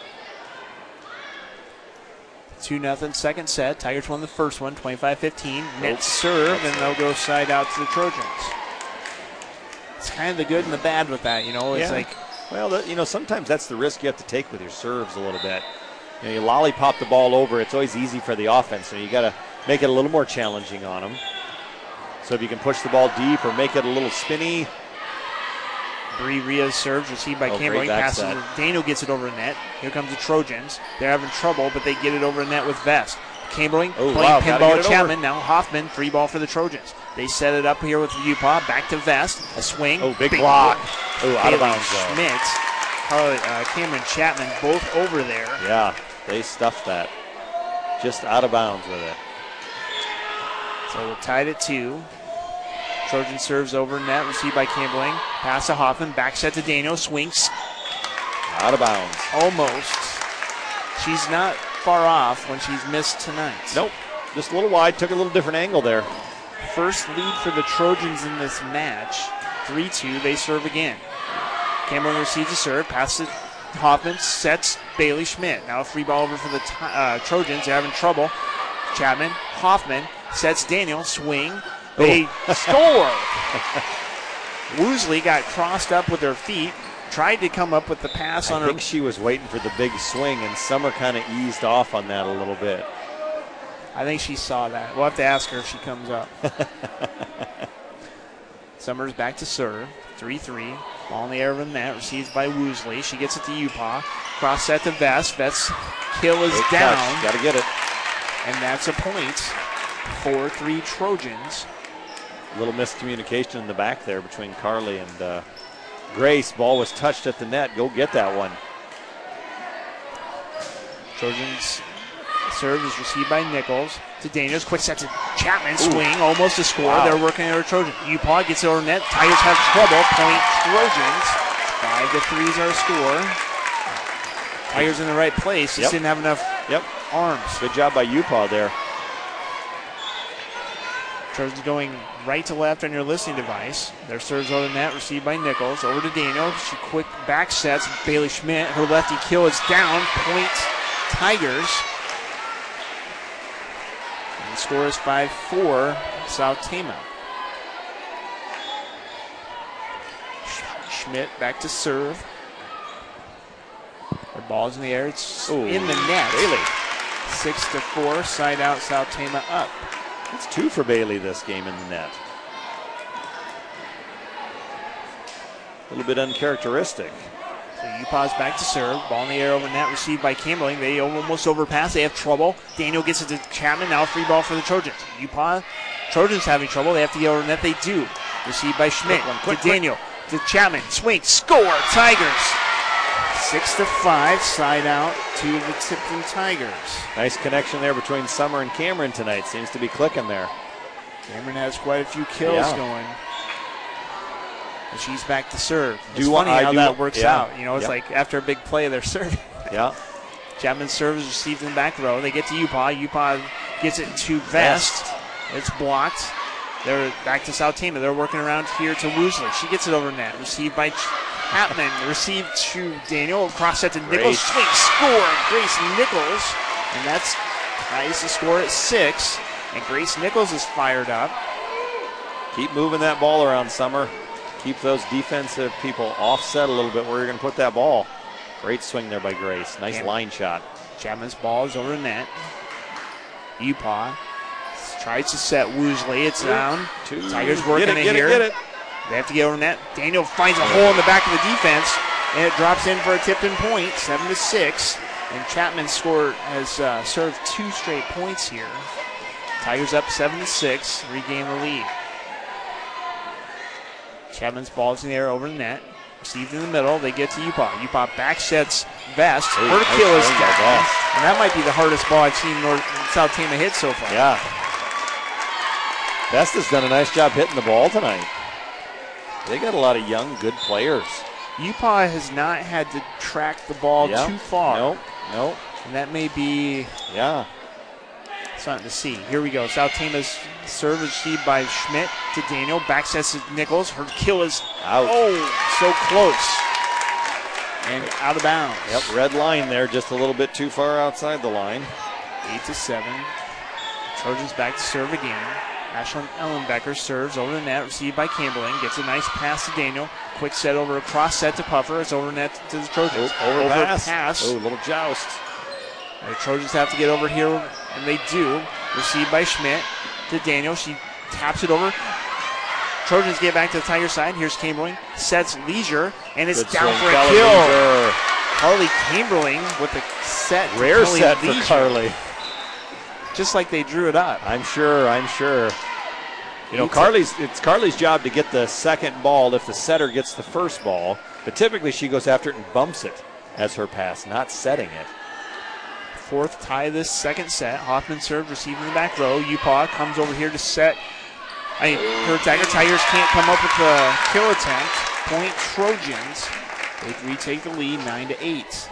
two nothing second set. Tigers won the first one, twenty-five fifteen. Net serve, and they'll go side out to the Trojans. it's kind of the good and the bad with that. You know, it's Yeah. like Well, the, you know, sometimes that's the risk you have to take with your serves a little bit. You know, you lollipop the ball over. It's always easy for the offense, so you got to make it a little more challenging on them. So if you can push the ball deep or make it a little spinny. Bree Rios serves, received by Oh, Campbell. great He passes back it. set. Daniel gets it over the net. Here comes the Trojans. They're having trouble, but they get it over the net with Vest. Campbelling Oh, playing wow, gotta pinball get at it Chapman. over. Now Hoffman, free ball for the Trojans. They set it up here with Upaw. Back to Vest. A swing. Oh, big block. Oh, out of Bailey bounds, though. Schmidt, Carly, uh, Cameron Chapman, both over there. Yeah, they stuffed that. Just out of bounds with it. So we're tied at two. Trojan serves over net, received by Campbelling. Pass to Hoffman, back set to Daniel, swings Out of bounds. almost. She's not far off when she's missed tonight. Nope, just a little wide. Took a little different angle there. First lead for the Trojans in this match. three two, they serve again. Campbelling receives a serve, passes it. Hoffman sets Bailey Schmidt. Now a free ball over for the uh, Trojans. They're having trouble. Chapman, Hoffman sets Daniel, swing. They score. Woosley got crossed up with her feet, tried to come up with the pass on I her. think she was waiting for the big swing, and Summer kind of eased off on that a little bit. I think she saw that. We'll have to ask her if she comes up. Summers back to serve. three three. Ball in the air of the net. Received by Woosley. She gets it to Upaw. Cross set to Vest. Vest's kill is Big down. Got to get it. And that's a point. four three Trojans. A little miscommunication in the back there between Carly and uh, Grace. Ball was touched at the net. Go get that one. Trojans serve is received by Nichols to Daniels. Quick set to Chapman. Swing. Almost a score. Wow. They're working over Trojan. Upaw gets it over net. Tigers have trouble. Point Trojans. Five to three is our score. Tigers in the right place. Just Yep. didn't have enough Yep. arms. Good job by Upaw there. Trojans going right to left on your listening device. Their serves over the net, received by Nichols. Over to Daniel. She quick back sets. Bailey Schmidt. Her lefty kill is down. Point Tigers. And the score is five four South Tama. Sch- Schmidt back to serve. Her ball's in the air. It's Ooh, in the net. Bailey. Six to four. Side out. South Tama up. It's two for Bailey this game in the net. A little bit uncharacteristic. So Upaw's back to serve. Ball in the air over net, received by Campbelling. They almost overpass. They have trouble. Daniel gets it to Chapman. Now a free ball for the Trojans. Upaw, Trojans having trouble. They have to get over net. They do. Received by Schmidt. Quick one, quick, to Daniel. To Chapman. Swing. Score. Tigers. Six to five. Side out to the Tipton Tigers. Nice connection there between Summer and Cameron tonight. Seems to be clicking there. Cameron has quite a few kills Yeah. going. And she's back to serve. It's Do funny I how do- that works yeah. out. You know, it's Yep. like after a big play, they're serving. Yeah. Chapman's serve is received in the back row. They get to Upaw. Upaw gets it to Vest. It's blocked. They're back to South Tama. They're working around here to Woosley. She gets it over net. Received by Chapman. Received to Daniel. Cross set to Nichols. Great. Swing. Score. Grace Nichols. And that's ties the score at six. And Grace Nichols is fired up. Keep moving that ball around, Summer. Keep those defensive people offset a little bit where you're going to put that ball. Great swing there by Grace. Nice Cam- line shot. Chapman's ball is over the net. Upaw tries to set Woosley. It's down. Two. Tigers working get it, it get here. it, get it. They have to get over net. Daniel finds a hole in the back of the defense, and it drops in for a Tipton point, seven to six. And Chapman scored has uh, served two straight points here. Tigers up seven to six, regain the lead. Chapman's ball is in the air over the net. Received in the middle. They get to Upaw. Upaw back sets Vest. Ooh, Her nice kill is swing by down. Vest. And that might be the hardest ball I've seen North, South Tama hit so far. Yeah. Vest has done a nice job hitting the ball tonight. They got a lot of young, good players. Upaw has not had to track the ball Yeah. too far. Nope, nope. And that may be Yeah. something to see. Here we go. South Tama's serve is received by Schmidt to Daniel. Back sets to Nichols. Her kill is Out. oh so close. And out of bounds. Yep, red line there, just a little bit too far outside the line. Eight to seven. Trojans back to serve again. Ashlyn Ellenbecker serves over the net, received by Camberling. Gets a nice pass to Daniel. Quick set over, a cross set to Puffer. It's over net to the Trojans. Oh, over, over pass. pass. Oh, little joust. The Trojans have to get over here, and they do. Received by Schmidt to Daniel. She taps it over. Trojans get back to the Tiger side. Here's Camberling. Sets Leisure, and it's Good down swing. for a Kelly kill. Leisure. Carly Camberling with the set. Rare Kelly set Leisure. for Carly. Just like they drew it up. I'm sure, I'm sure. You know, It's Carly's it's Carly's job to get the second ball if the setter gets the first ball, but typically she goes after it and bumps it as her pass, not setting it. Fourth tie of this second set. Hoffman serves, receiving the back row. Upaw comes over here to set. I mean, her Tiger Tigers can't come up with the kill attempt. Point Trojans. They retake the lead, nine to eight.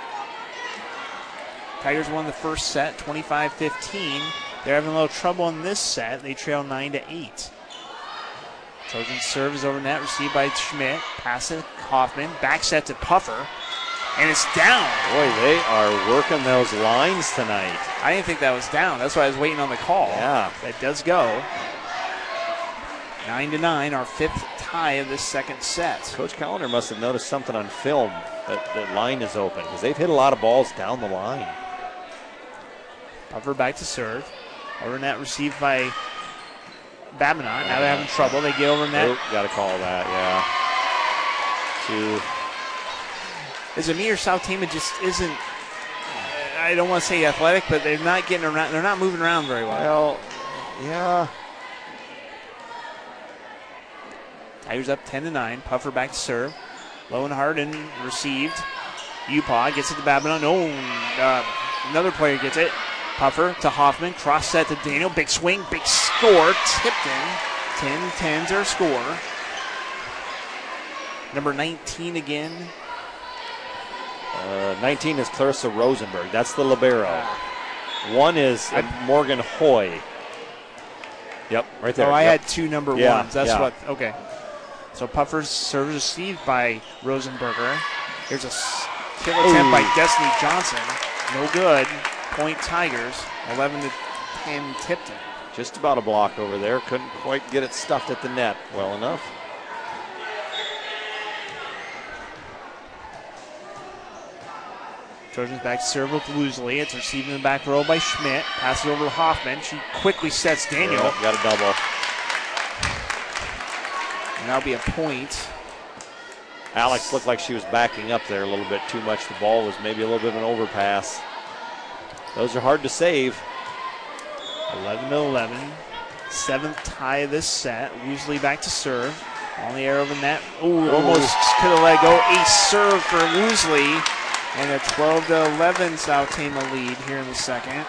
Tigers won the first set, twenty-five fifteen. They're having a little trouble in this set. They trail nine to eight. Trojans serve is over net, received by Schmidt. Pass it, Hoffman. Back set to Puffer. And it's down. Boy, they are working those lines tonight. I didn't think that was down. That's why I was waiting on the call. Yeah. That does go. Nine to nine, our fifth tie of this second set. Coach Callender must have noticed something on film that the line is open because they've hit a lot of balls down the line. Puffer back to serve. Over net received by Babinot. Now they're having trouble. They get over net. Oh, got to call that, yeah. Two. Is it me or South Tama just isn't, I don't want to say athletic, but they're not getting around. They're not moving around very well. Well, yeah. Tigers up ten to nine. Puffer back to serve. Low and hard and received. Upaw gets it to Babinot. No, uh, another player gets it. Puffer to Hoffman. Cross set to Daniel. Big swing, big score. Tipton. ten ten's our score. Number nineteen again. Uh, nineteen is Clarissa Rosenberg. That's the libero. One is uh, Morgan Hoy. Yep, right there. Oh, I yep. had two number Yeah, ones. That's yeah. what. Okay. So Puffer's serve received by Rosenberger. Here's a s- kill attempt Ooh. by Destiny Johnson. No good. Point Tigers. eleven to ten Tipton. Just about a block over there. Couldn't quite get it stuffed at the net well enough. Trojans back to serve with Woosley. It's received in the back row by Schmidt. Passes over to Hoffman. She quickly sets Daniel. Yeah, got a double. And that'll be a point. Alex looked like she was backing up there a little bit too much. The ball was maybe a little bit of an overpass. Those are hard to save. eleven to eleven. Seventh tie of this set. Woosley back to serve. On the air over net. Ooh, almost could have let go. Ace serve for Woosley. And a twelve to eleven South Tama lead here in the second.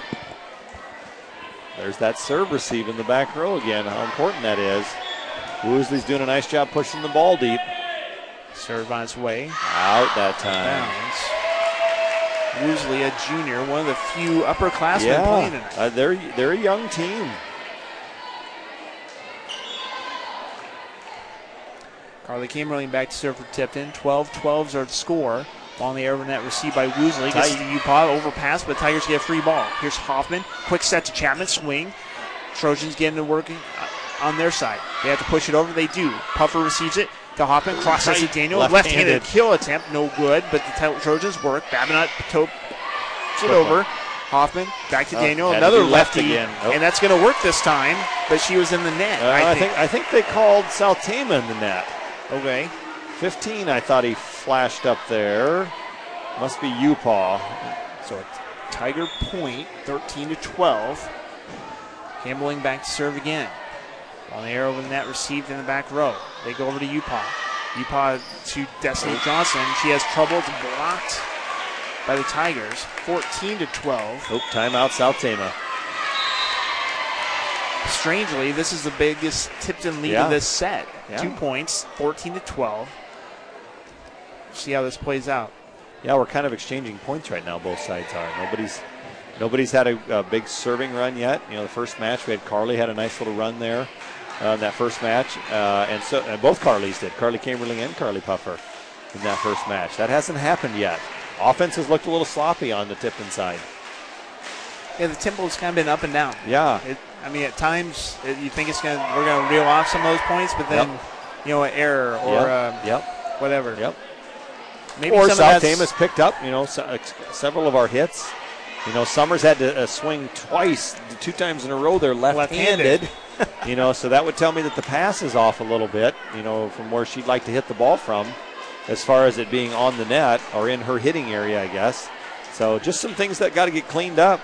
There's that serve receive in the back row again. How important that is. Woosley's doing a nice job pushing the ball deep. Serve on its way. Out that time. Bounds. Woosley, a junior, one of the few upperclassmen playing Yeah, tonight. uh, they're, they're a young team. Carly Camberling back to serve for Tipton. twelve twelve's our score. Ball in the air over net received by Woosley. Gets to Upaw, overpass, but Tigers get a free ball. Here's Hoffman. Quick set to Chapman, swing. Trojans getting to work on their side. They have to push it over. They do. Puffer receives it to Hoffman. Cross sets to Daniel. Left-handed. Left-handed kill attempt. No good, but the Trojans work. Babinot tops it over. Hoffman back to Oh, Daniel. had to Another do left lefty. again. Nope. And that's going to work this time, but she was in the net, Uh, I I, think. think. I think they called South Tama in the net. Okay. fifteen, I thought he flashed up there. Must be Upaw. So a Tiger point, thirteen to twelve. Camberling back to serve again. On the air over the net, received in the back row. They go over to Upaw. Upaw to Destiny Johnson. She has trouble. It's blocked by the Tigers. fourteen to twelve. Oh, timeout, South Tama. Strangely, this is the biggest Tipton lead Yeah. of this set. Yeah. Two points, fourteen to twelve. See how this plays out. Yeah, we're kind of exchanging points right now. Both sides are. Nobody's, nobody's had a, a big serving run yet. You know, the first match we had Carly had a nice little run there uh, in that first match, uh, and so and both Carlys did. Carly Camberling and Carly Puffer in that first match. That hasn't happened yet. Offense has looked a little sloppy on the Tipton side. Yeah, the tempo's kind of been up and down. Yeah. It, I mean, at times it, you think it's gonna we're gonna reel off some of those points, but then Yep. you know, an error or Yep. uh, Yep. whatever. Yep. Maybe or some of South that's- Tama's picked up, you know, se- ex- several of our hits. You know, Summers had to uh, swing twice, two times in a row. They're left-handed. Left-handed. You know, so that would tell me that the pass is off a little bit, you know, from where she'd like to hit the ball from, as far as it being on the net or in her hitting area, I guess. So just some things that got to get cleaned up.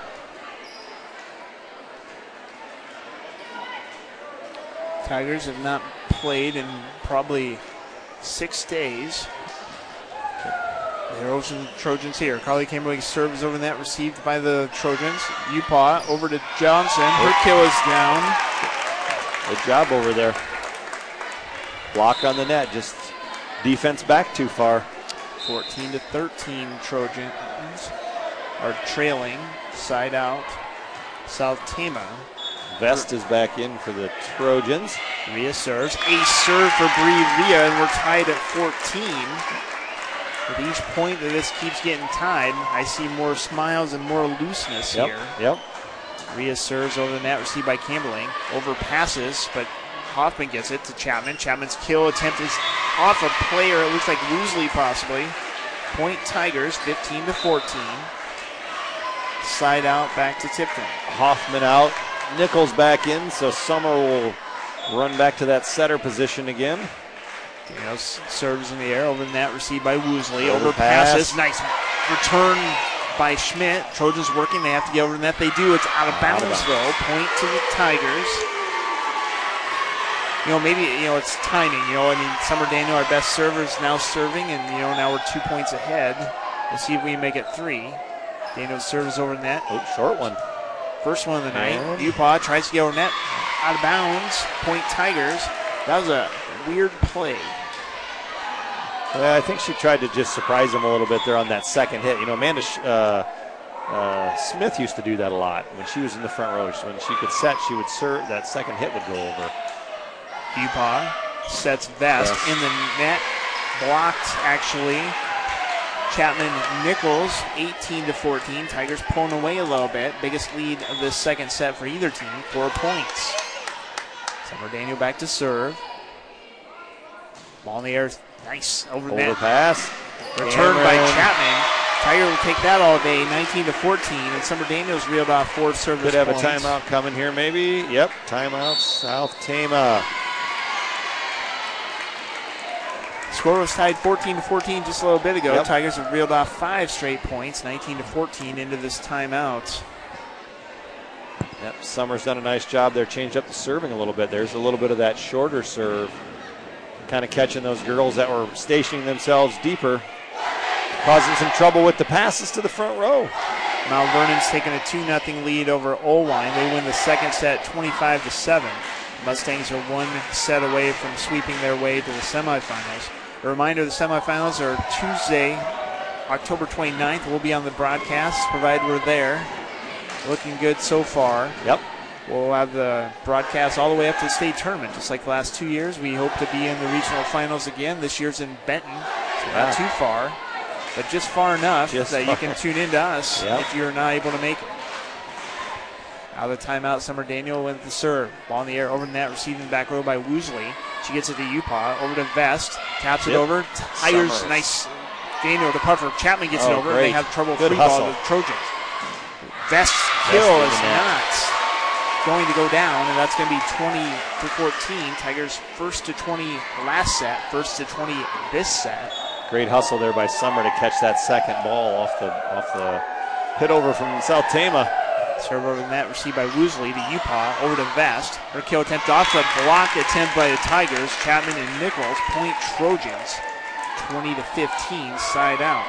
Tigers have not played in probably six days. The Ocean Trojans here. Carly Kimberly serves over net, received by the Trojans. Upaw over to Johnson. Her kill is down. Good job over there. Block on the net, just defense back too far. fourteen to thirteen Trojans are trailing. Side out. South Tama. Vest is back in for the Trojans. Rhea serves. Ace serve for Bree Rhea, and we're tied at fourteen. With each point that this keeps getting tied, I see more smiles and more looseness Yep, here. yep. Rhea serves over the net, received by Campbelling. Over passes, but Hoffman gets it to Chapman. Chapman's kill attempt is off a player. It looks like Woosley possibly. Point Tigers, fifteen to fourteen. Side out back to Tipton. Hoffman out. Nichols back in, so Summer will run back to that setter position again. Daniels serves in the air over the net, received by Woosley. Over Over pass. passes. Nice return by Schmidt. Trojans working. They have to get over the net. They do. It's out of Out of bounds, bounds. though. Point to the Tigers. You know, maybe, you know, it's timing. You know, I mean, Summer Daniel, our best server, is now serving, and, you know, now we're two points ahead. We'll see if we can make it three. Daniel serves over the net. Oh, short one. First one of the night. And- Upaw tries to get over net. Out of bounds. Point Tigers. That was a weird play. Well, I think she tried to just surprise him a little bit there on that second hit. You know, Amanda Sh- uh, uh, Smith used to do that a lot when she was in the front row. When she could set, she would serve. That second hit would go over. Upaw sets Vest Yes. in the net. Blocked, actually. Chapman Nichols, eighteen to fourteen. Tigers pulling away a little bit. Biggest lead of this second set for either team, four points. Summer Daniel back to serve. Ball in the air, nice over the net. Overpass. Returned by Cameron. Chapman. Tiger will take that all day, nineteen to fourteen. And Summer Daniels reeled off four service Could have points. a timeout coming here, maybe. Yep, timeout. South Tama. Score was tied fourteen to fourteen just a little bit ago. Yep. Tigers have reeled off five straight points, nineteen to fourteen into this timeout. Yep, Summers done a nice job there. Changed up the serving a little bit. There's a little bit of that shorter serve. Kind of catching those girls that were stationing themselves deeper. Causing some trouble with the passes to the front row. Mount Vernon's taking a two nothing lead over Olwine. They win the second set twenty-five to seven. Mustangs are one set away from sweeping their way to the semifinals. A reminder, the semifinals are Tuesday, October twenty-ninth. We'll be on the broadcast, provided we're there. Looking good so far. Yep. We'll have the broadcast all the way up to the state tournament, just like the last two years. We hope to be in the regional finals again. This year's in Benton, so Yeah. not too far, but just far enough Just that far. you can tune in to us Yep. if you're not able to make it. Out of the timeout, Summer Daniel with the serve. Ball in the air over the net, receiving back row by Woosley. She gets it to Upaw, over to Vest, taps it Yep. over. Tigers, Summers. nice. Daniel to puffer. Chapman gets it Oh, over. and They great. have trouble Good free ball hustle. the Trojans. Vest Vest kill in is the net. not going to go down, and that's going to be twenty to fourteen. Tigers first to twenty last set, first to twenty this set. Great hustle there by Summer to catch that second ball off the off the hit over from South Tama. Serve over the net, received by Woosley to Upaw, over to Vest. Her kill attempt off the block attempt by the Tigers. Chapman and Nichols, point Trojans, twenty to fifteen, side out.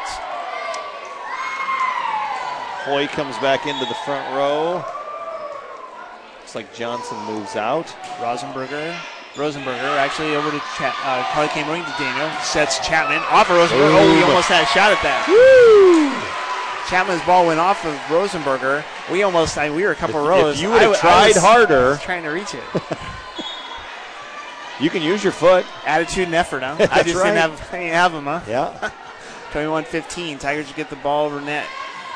Hoy comes back into the front row. Looks like Johnson moves out. Rosenberger, Rosenberger actually over to Cha- uh, Carly Cameron to Daniel, sets Chapman off of Rosenberger. Oh, we Ooh. almost had a shot at that. Chapman's ball went off of Rosenberger. We almost, I mean, we were a couple If- rows. if you would I have w- I tried was harder, trying to reach it. you can use your foot. Attitude and effort, huh? I That's just right. didn't have, I didn't have them, huh? Yeah. twenty-one fifteen. Tigers get the ball over net.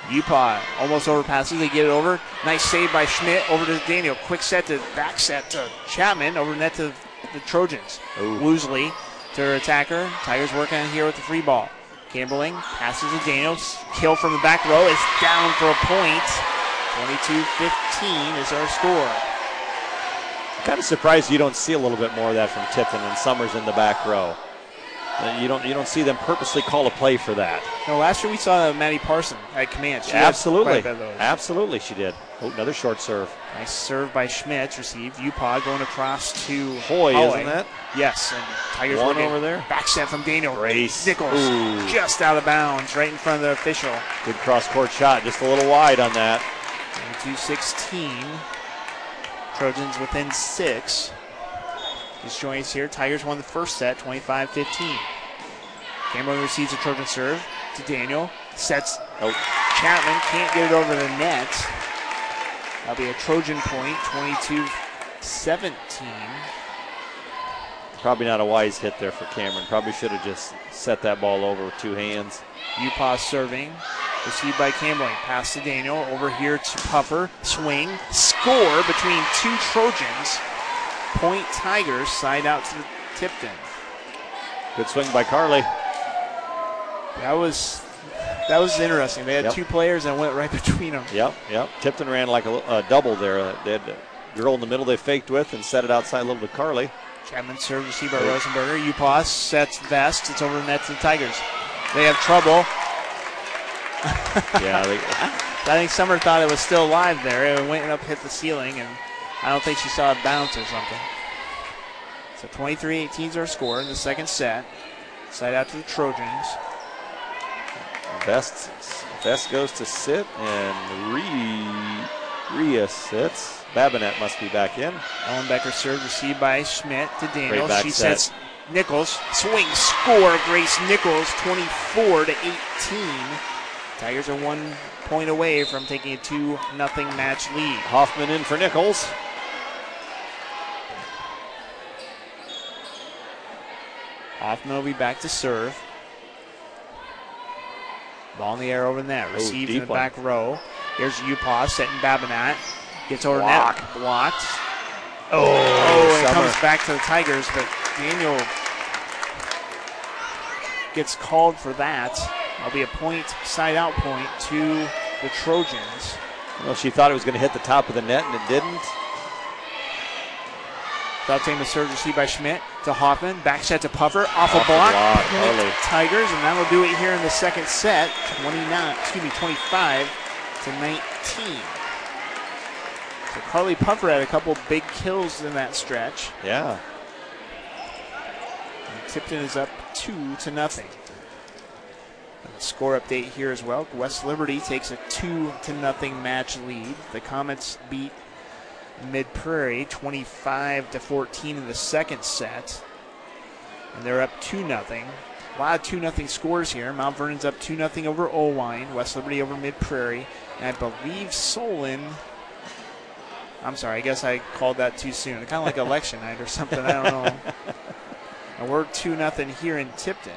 Upaw almost overpasses. They get it over. Nice save by Schmidt over to Daniel. Quick set to back set to Chapman. Over net to the Trojans. Ooh. Woosley to her attacker. Tigers working on here with the free ball. Campbelling passes to Daniel. Kill from the back row. It's down for a point. twenty-two fifteen is our score. Kind of surprised you don't see a little bit more of that from Tipton and Summers in the back row. Uh, You don't you don't see them purposely call a play for that. No, last year we saw Maddie Parson at command. She Absolutely. had quite a bit of those. Absolutely she did. Oh, another short serve. Nice serve by Schmidt. Received. Upaw going across to Hoy, Hoy. isn't that? Yes. And Tigers One working over there. Back set from Daniel. Grace. Nichols Ooh. just out of bounds right in front of the official. Good cross-court shot. Just a little wide on that. twenty-two sixteen. Trojans within six. Just joining us here. Tigers won the first set, twenty-five fifteen. Cameron receives a Trojan serve to Daniel. Sets Oh. Chapman. Can't get it over the net. That'll be a Trojan point, twenty-two seventeen. Probably not a wise hit there for Cameron. Probably should have just set that ball over with two hands. Upaw serving. Received by Campbell. Pass to Daniel. Over here to Puffer. Swing. Score between two Trojans. Point Tigers. Side out to Tipton. Good swing by Carly. That was that was interesting. They had Yep. two players and went right between them. Yep, yep. Tipton ran like a, a double there. Uh, They had a girl in the middle they faked with and set it outside a little to Carly. Chapman serve received by Rosenberger. Upaw sets Vest. It's over the net to the Tigers. They have trouble. Yeah, they, I think Summer thought it was still live there. It went up, hit the ceiling, and I don't think she saw it bounce or something. So twenty-three eighteen is our score in the second set. Side out to the Trojans. Best Best goes to sit and Rhea, Rhea sits. Babinet must be back in. Ellen Becker serve received by Schmidt to Daniel. Great back She set. sets Nichols. Swing score. Grace Nichols twenty-four to eighteen. Tigers are one point away from taking a two nothing match lead. Hoffman in for Nichols. Hoffman will be back to serve. Ball in the air over the net. Received in the one. back row. Here's Upaw setting Babinat. Gets over Block. net. Blocked. Oh, Oh, and it Summer. comes back to the Tigers, but Daniel gets called for that. That'll be a point, side out point to the Trojans. Well, she thought it was going to hit the top of the net, and it didn't. Valtema serve received by Schmidt to Hoffman. Back set to Puffer. Off a Off the block. block, Point early. Tigers, and that'll do it here in the second set. twenty-nine, excuse me, twenty-five to nineteen. So Carly Puffer had a couple big kills in that stretch. Yeah. And Tipton is up two to nothing. And the score update here as well. West Liberty takes a two to nothing match lead. The Comets beat Mid Prairie twenty-five to fourteen in the second set. And they're up two nothing. A lot of two nothing scores here. Mount Vernon's up two nothing over Owine. West Liberty over Mid Prairie. And I believe Solon. I'm sorry, I guess I called that too soon. Kind of like election night or something. I don't know. And we're two nothing here in Tipton.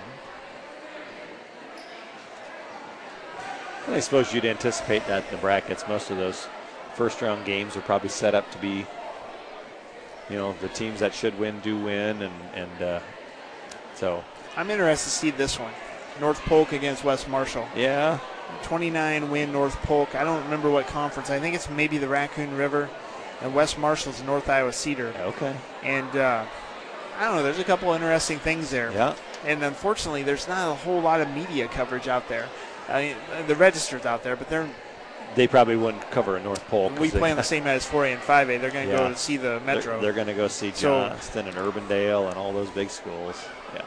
I suppose you'd anticipate that in the brackets. Most of those first round games are probably set up to be, you know, the teams that should win do win, and and uh, so. I'm interested to see this one. North Polk against West Marshall. Yeah. twenty-nine win North Polk. I don't remember what conference. I think it's maybe the Raccoon River. And West Marshall's North Iowa Cedar. Okay. And uh, I don't know. There's a couple interesting things there. Yeah. And unfortunately, there's not a whole lot of media coverage out there. I mean, the register's out there, but they're They probably wouldn't cover a North Polk. 'cause we they- play on the same night as four A and five A. They're going to Yeah. go to see the Metro. They're, they're going to go see So- Johnston and Urbandale and all those big schools. Yeah.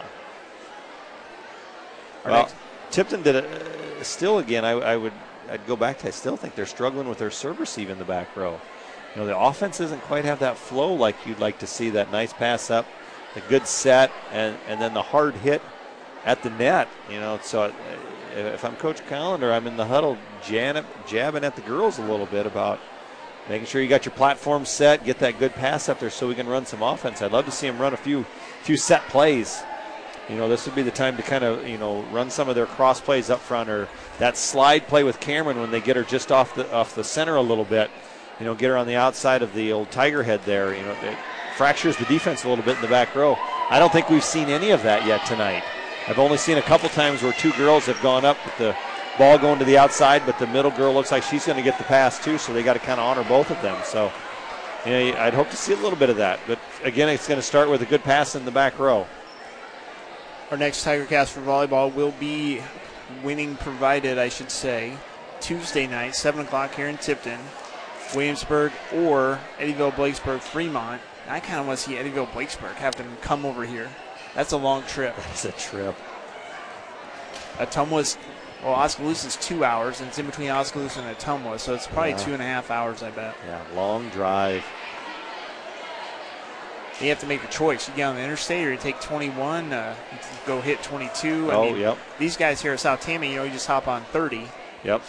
Our Well, next- Tipton did it. Uh, still, again, I, I would I'd go back to. I still think they're struggling with their serve receive in the back row. You know, the offense doesn't quite have that flow like you'd like to see. That nice pass up, the good set, and and then the hard hit at the net. You know, so uh, if I'm Coach Collender, I'm in the huddle jabbing, jabbing at the girls a little bit about making sure you got your platform set, get that good pass up there so we can run some offense. I'd love to see them run a few few set plays. you know, this would be the time to kind of, you know, run some of their cross plays up front, or that slide play with Cameron when they get her just off the off the center a little bit. You know, get her on the outside of the old Tiger head there. You know, it fractures the defense a little bit in the back row. I don't think we've seen any of that yet tonight. I've only seen a couple times where two girls have gone up with the ball going to the outside, but the middle girl looks like she's going to get the pass too, so they got to kind of honor both of them. So, you know, I'd hope to see a little bit of that. But again, it's going to start with a good pass in the back row. Our next TigerCast for volleyball will be winning provided, I should say, Tuesday night, seven o'clock here in Tipton. Williamsburg or Eddyville, Blakesburg, Fremont. I kind of want to see Eddyville, Blakesburg have to come over here. That's a long trip. It's a trip. Ottumwa's, well, Oskaloosa's two hours, and it's in between Oskaloosa and Ottumwa, so it's probably yeah. two and a half hours, I bet. Yeah, long drive. You have to make the choice. You get on the interstate or you take twenty-one, uh, you go hit twenty-two. I oh, mean, yep. These guys here at South Tammy, you know, you just hop on thirty. Yep.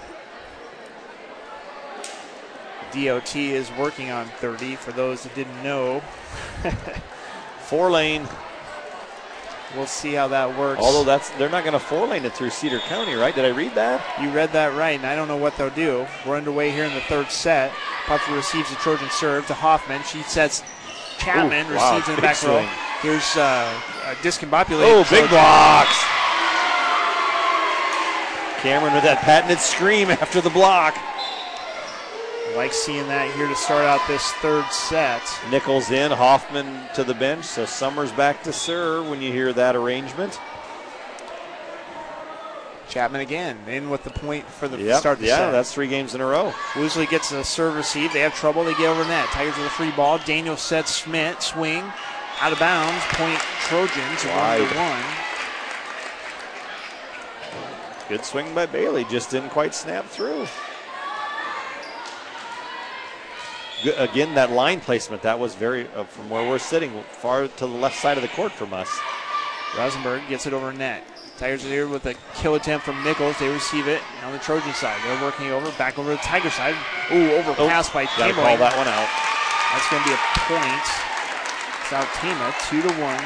D O T is working on thirty, for those that didn't know. Four lane. We'll see how that works. Although that's they're not going to four lane it through Cedar County, right? Did I read that? You read that right, and I don't know what they'll do. We're underway here in the third set. Puffer receives the Trojan serve to Hoffman. She sets Chapman, Ooh, wow, receives in the back swing. row. Here's uh, a discombobulated. Oh, Trojan. big blocks. Cameron with that patented scream after the block. I like seeing that here to start out this third set. Nichols in, Hoffman to the bench, so Summers back to serve when you hear that arrangement. Chapman again, in with the point for the yep, start of the yeah, set. Yeah, that's three games in a row. Woosley gets a serve receive. They have trouble. They get over net. Tigers with a free ball. Daniel sets Schmidt. Swing. Out of bounds. Point Trojans. One to one. Good swing by Bailey. Just didn't quite snap through. Again, that line placement, that was very, uh, from where we're sitting, far to the left side of the court from us. Rosenberg gets it over net. Tigers are here with a kill attempt from Nichols. They receive it on the Trojan side. They're working over, back over to the Tiger side. Ooh, overpass oh, by Tama. Gotta call that one out. That's going to be a point. South Tama, two to one.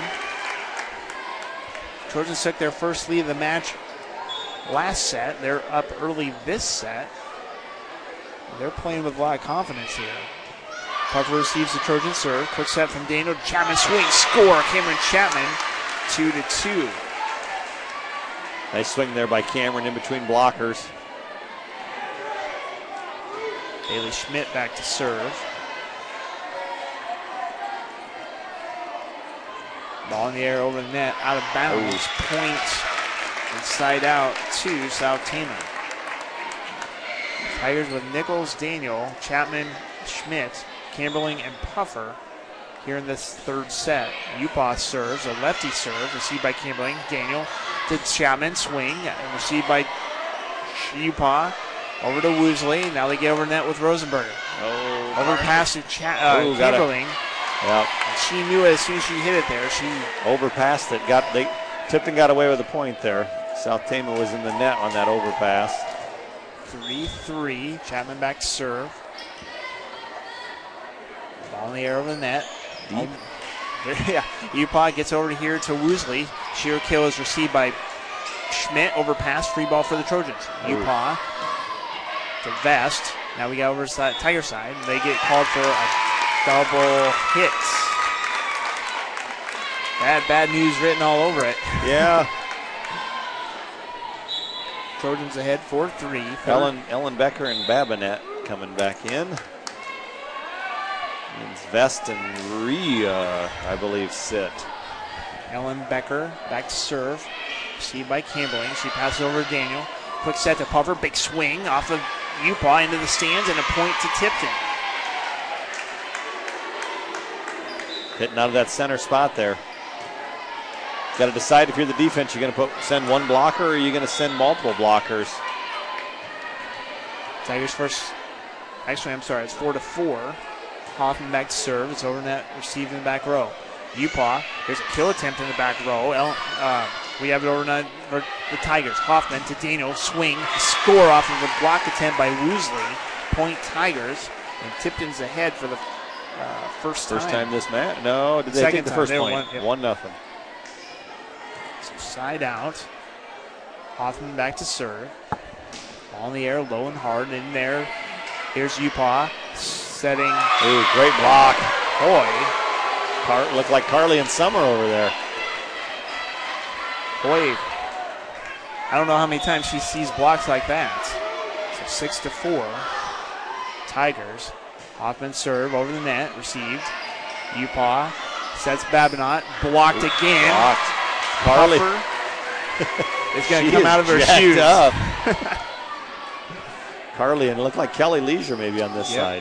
Trojans took their first lead of the match last set. They're up early this set. They're playing with a lot of confidence here. Puffer receives the Trojan serve. Quick set from Daniel. Chapman swing. Score. Cameron Chapman. Two to two. Nice swing there by Cameron in between blockers. Bailey Schmidt back to serve. Ball in the air over the net. Out of bounds. Ooh. Point inside out to South Tama. Tigers with Nichols, Daniel, Chapman, Schmidt, Camberling, and Puffer here in this third set. Upaw serves, a lefty serve, received by Camberling. Daniel to Chapman, swing, and received by Upaw. Over to Woosley. Now they get over net with Rosenberger. Oh, over past to Cha- uh, Ooh, Camberling. Yep. She knew it as soon as she hit it there. She overpassed it. Got they Tipton got away with a point there. South Tama was in the net on that overpass. three three. Chapman back to serve. Ball in the air over the net. Deep. Yeah. Upaw gets over here to Woosley. Sheer kill is received by Schmidt. Overpass. Free ball for the Trojans. Ooh. Upaw to Vest. Now we got over to the Tiger side. They get called for a double hit. Bad, bad news written all over it. Yeah. Trojans ahead four three. Ellen Ellen Becker and Babinet coming back in. And Vest and Rhea, I believe, sit. Ellen Becker back to serve. Received by Campbelling. She passes over to Daniel. Quick set to Puffer. Big swing off of Upaw into the stands and a point to Tipton. Hitting out of that center spot there. Got to decide if you're the defense, you're going to put send one blocker or are you going to send multiple blockers? Tigers first. Actually, I'm sorry. It's four to four. Hoffman back to serve. It's over net. Received in the back row. Upaw. There's a kill attempt in the back row. El, uh, we have it over net for the Tigers. Hoffman to Daniel. Swing. Score off of a block attempt by Woosley. Point Tigers. And Tipton's ahead for the uh, first time. First time this match? No. Did they Second take the time. first They point? One, yep. one nothing. side out. Hoffman back to serve. Ball in the air, low and hard in there. Here's Upaw setting. Ooh, great block. Boy. Car- looked like Carly and Summer over there. Boy, I don't know how many times she sees blocks like that. So six to four. Tigers. Hoffman serve over the net, received. Upaw sets Babinot, blocked Ooh, again. Blocked. Carly is going to come out of her shoes. Up. Carly, and it looked like Kelly Leisure maybe on this yep. side.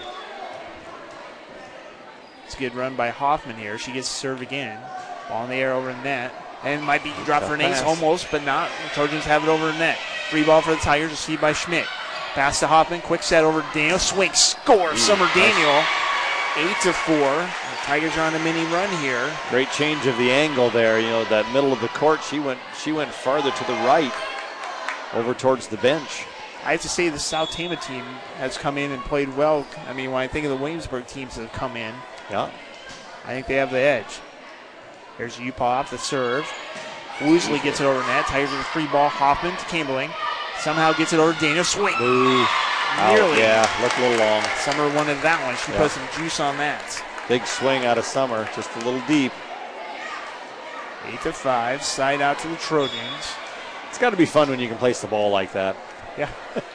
It's a good run by Hoffman here. She gets to serve again. Ball in the air over the net. And might be dropped for an ace almost, but not. The Trojans have it over the net. Free ball for the Tigers, received by Schmidt. Pass to Hoffman, quick set over to Daniel. Swing, score, Ooh, Summer nice. Daniel. Eight to four. The Tigers are on a mini run here. Great change of the angle there. You know, that middle of the court, she went she went farther to the right, over towards the bench. I have to say the South Tama team has come in and played well. I mean, when I think of the Williamsburg teams that have come in, yeah, I think they have the edge. Here's Upaw off the serve. Woosley gets it over net. Tigers with a free ball. Hoffman to Campbelling. Somehow gets it over to Daniel. Swing. Ooh. Nearly. Oh, yeah, looked a little long. Summer wanted that one. She yeah. put some juice on that. Big swing out of Summer, just a little deep. Eight to five. Side out to the Trojans. It's got to be fun when you can place the ball like that. Yeah.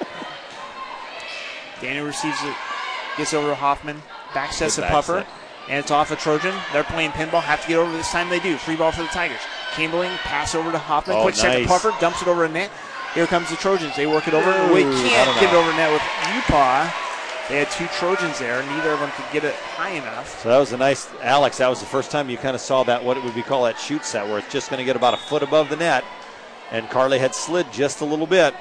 Daniel receives it. Gets over to Hoffman. Back sets to Puffer. Set. And it's off a Trojan. They're playing pinball. Have to get over this time. They do. Free ball for the Tigers. Campbelling, pass over to Hoffman. Oh, Quick nice. set to Puffer. Dumps it over a net. Here comes the Trojans. They work it over. Ooh, we can't get it over net with Upaw. They had two Trojans there. Neither of them could get it high enough. So that was a nice, Alex, that was the first time you kind of saw that, what it would be called, that shoot set, where it's just going to get about a foot above the net. And Carly had slid just a little bit.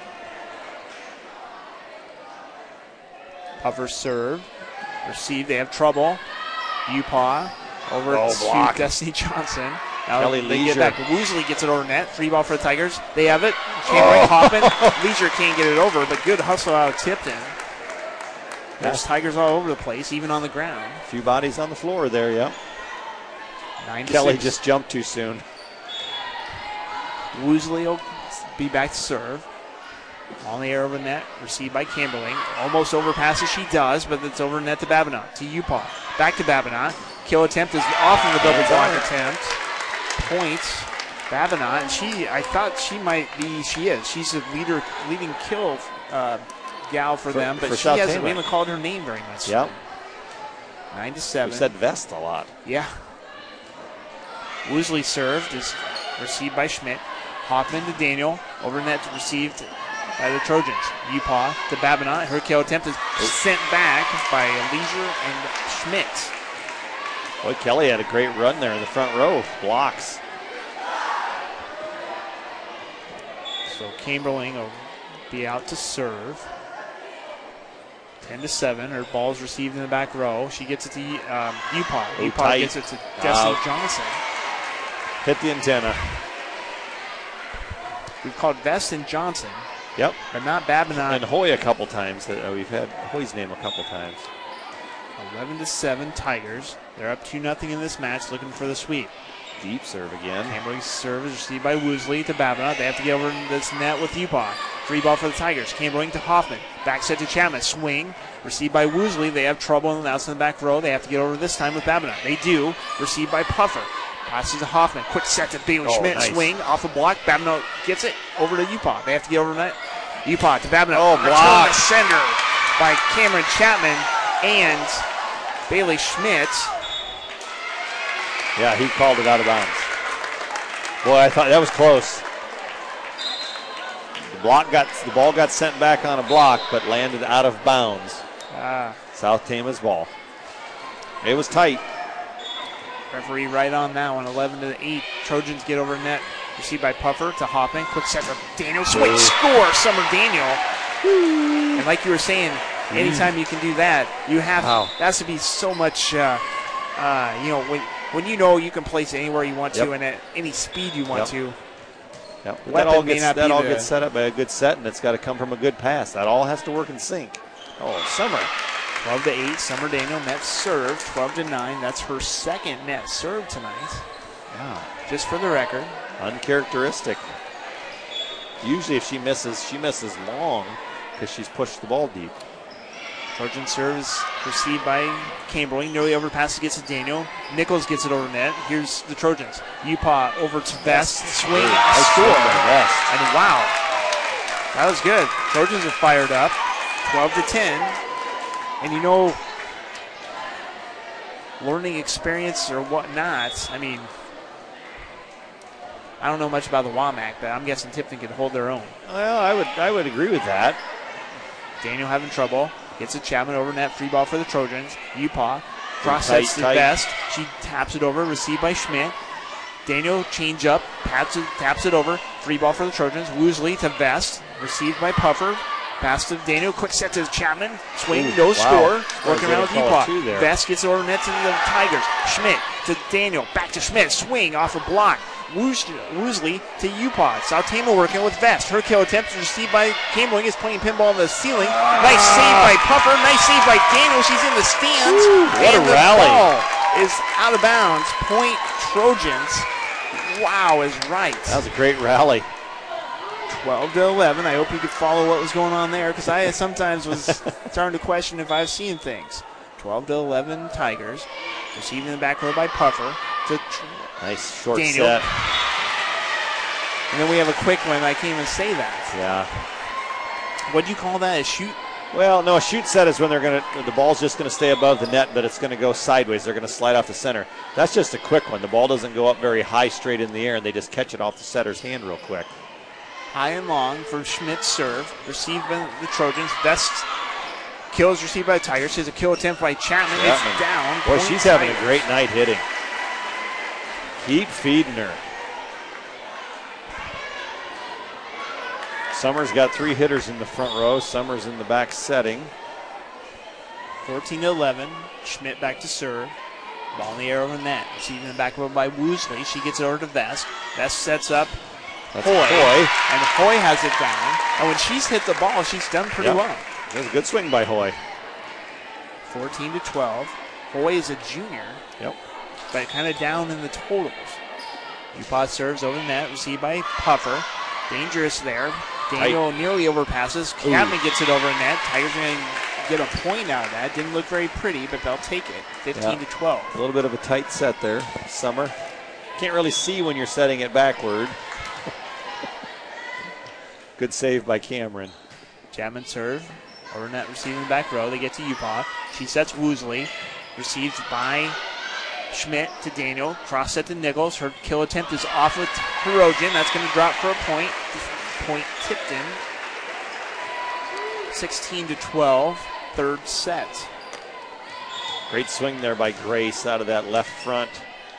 Puffer serve. Received. They have trouble. Upaw over oh, to block. Destiny Johnson. Now Kelly they Leisure. get back. Woosley gets it over net. Free ball for the Tigers. They have it. Campbell, oh. Hoffman. Leisure can't get it over, but good hustle out of Tipton. There's yeah. Tigers all over the place, even on the ground. A few bodies on the floor there, yeah. Nine to Kelly six. just jumped too soon. Woosley will be back to serve. On the air over net, received by Campbelling. Almost overpasses, she does, but it's over net to Babinot. To Upaw. Back to Babinot. Kill attempt is off of the double block attempt. Points. Babinot, and she, I thought she might be, she is. She's a leader, leading kill uh, gal for, for them, but for she South hasn't Tama. even called her name very much. Yep. Nine to seven. We said vest a lot. Yeah. Woosley served, is received by Schmidt. Hoffman to Daniel. Over net received by the Trojans. Upaw to Babinot. Her kill attempt is sent back by Leisure and Schmidt. Boy, Kelly had a great run there in the front row. Blocks. So Campbelling will be out to serve. ten to seven. Her ball's received in the back row. She gets it to um, Upaw. Oh, Upaw tight. gets it to Destiny Out. Johnson. Hit the antenna. We've called Vest and Johnson. Yep. But not Babinot. And Hoy a couple times. Uh, we've had Hoy's name a couple times. eleven to seven Tigers. They're up two nothing in this match, looking for the sweep. Deep serve again. Campbell's serve is received by Woosley to Babinot. They have to get over this net with Upaw. Free ball for the Tigers. Campbelling to Hoffman. Back set to Chapman. Swing. Received by Woosley. They have trouble in the outside the back row. They have to get over this time with Babinot. They do. Received by Puffer. Passes to Hoffman. Quick set to Bailey Oh, Schmidt. nice. Swing off a block. Babinot gets it over to Upaw. They have to get over net. Upaw to Babinot. Oh, block. Sender by Cameron Chapman and Bailey Schmidt. Yeah, he called it out of bounds. Boy, I thought that was close. The block got the ball got sent back on a block, but landed out of bounds. Ah. South Tama's ball. It was tight. Referee right on that one. eleven to eight. Trojans get over net. Received by Puffer to Hoffman. Quick set for Daniel. Swing. Score. Summer Daniel. And like you were saying, anytime you can do that, you have wow. that has to be so much. Uh, uh, you know, when when you know you can place it anywhere you want yep. to and at any speed you want yep. to. Yep. That all gets that all gets set up by a good set, and it's got to come from a good pass. That all has to work in sync. Oh, Summer. twelve to eight. Summer Daniel net serve. twelve to nine. That's her second net serve tonight. Wow. Just for the record. Uncharacteristic. Usually if she misses, she misses long because she's pushed the ball deep. Trojan serves received by Camberling. Nearly overpasses, gets to Daniel. Nichols gets it over net. Here's the Trojans. Upaw over to Vest. Swing. Nice Score. by Vest. And wow. That was good. Trojans are fired up. twelve to ten. And you know, learning experience or whatnot, I mean, I don't know much about the WAMAC, but I'm guessing Tipton could hold their own. Well, I would I would agree with that. Daniel having trouble. Gets a Chapman over net. Free ball for the Trojans. Upaw. Cross Tight, sets to tight. Best. She taps it over. Received by Schmidt. Daniel change up. Taps it, taps it over. Free ball for the Trojans. Woosley to Vest. Received by Puffer. Pass to Daniel. Quick set to Chapman. Swing. Ooh, no wow. score. Working That around was with a call, too, Upaw. there. Vest gets it over net to the Tigers. Schmidt to Daniel. Back to Schmidt. Swing off a block. Woosley to Upaw. Sautema working with Vest. Her kill attempt is received by Camberling. Is playing pinball in the ceiling. Nice save by Puffer. Nice save by Daniel. She's in the stands. Woo, what and a the rally. ball is out of bounds. Point Trojans. Wow is right. That was a great rally. twelve to eleven. I hope you could follow what was going on there because I sometimes was starting to question if I've seen things. twelve to eleven Tigers. Receiving the back row by Puffer to tr- Nice short Daniel. set. And then we have a quick one. I can't even say that. Yeah. What do you call that? A shoot? Well, no, a shoot set is when they're going to, the ball's just going to stay above the net, but it's going to go sideways. They're going to slide off the center. That's just a quick one. The ball doesn't go up very high straight in the air, and they just catch it off the setter's hand real quick. High and long for Schmidt's serve. Received by the Trojans. Best kills received by the Tigers. She has a kill attempt by Chapman. Chapman. It's down. Boy, Point she's having a Tigers. great night hitting. Keep feeding her. Summers got three hitters in the front row. Summers in the back setting. fourteen to eleven. Schmidt back to serve. Ball in the air over net. Receiving the back row by Woosley. She gets it over to Vest. Vest sets up That's Hoy. Hoy. And Hoy has it down. And when she's hit the ball, she's done pretty Yep. well. That was a good swing by Hoy. fourteen to twelve. Hoy is a junior, Yep. but kind of down in the totals. Upaw serves over the net. Received by Puffer. Dangerous there. Daniel nearly overpasses. Chapman gets it over net. Tigers are going to get a point out of that. Didn't look very pretty, but they'll take it. fifteen Yeah. to twelve. A little bit of a tight set there. Summer. Can't really see when you're setting it backward. Good save by Cameron. Chapman serve. Over net receiving the back row. They get to Upaw. She sets Woosley. Received by Schmidt to Daniel. Cross set to Nichols. Her kill attempt is off with Trojan. That's going to drop for a point. Point Tipton. sixteen to twelve. Third set. Great swing there by Grace out of that left front.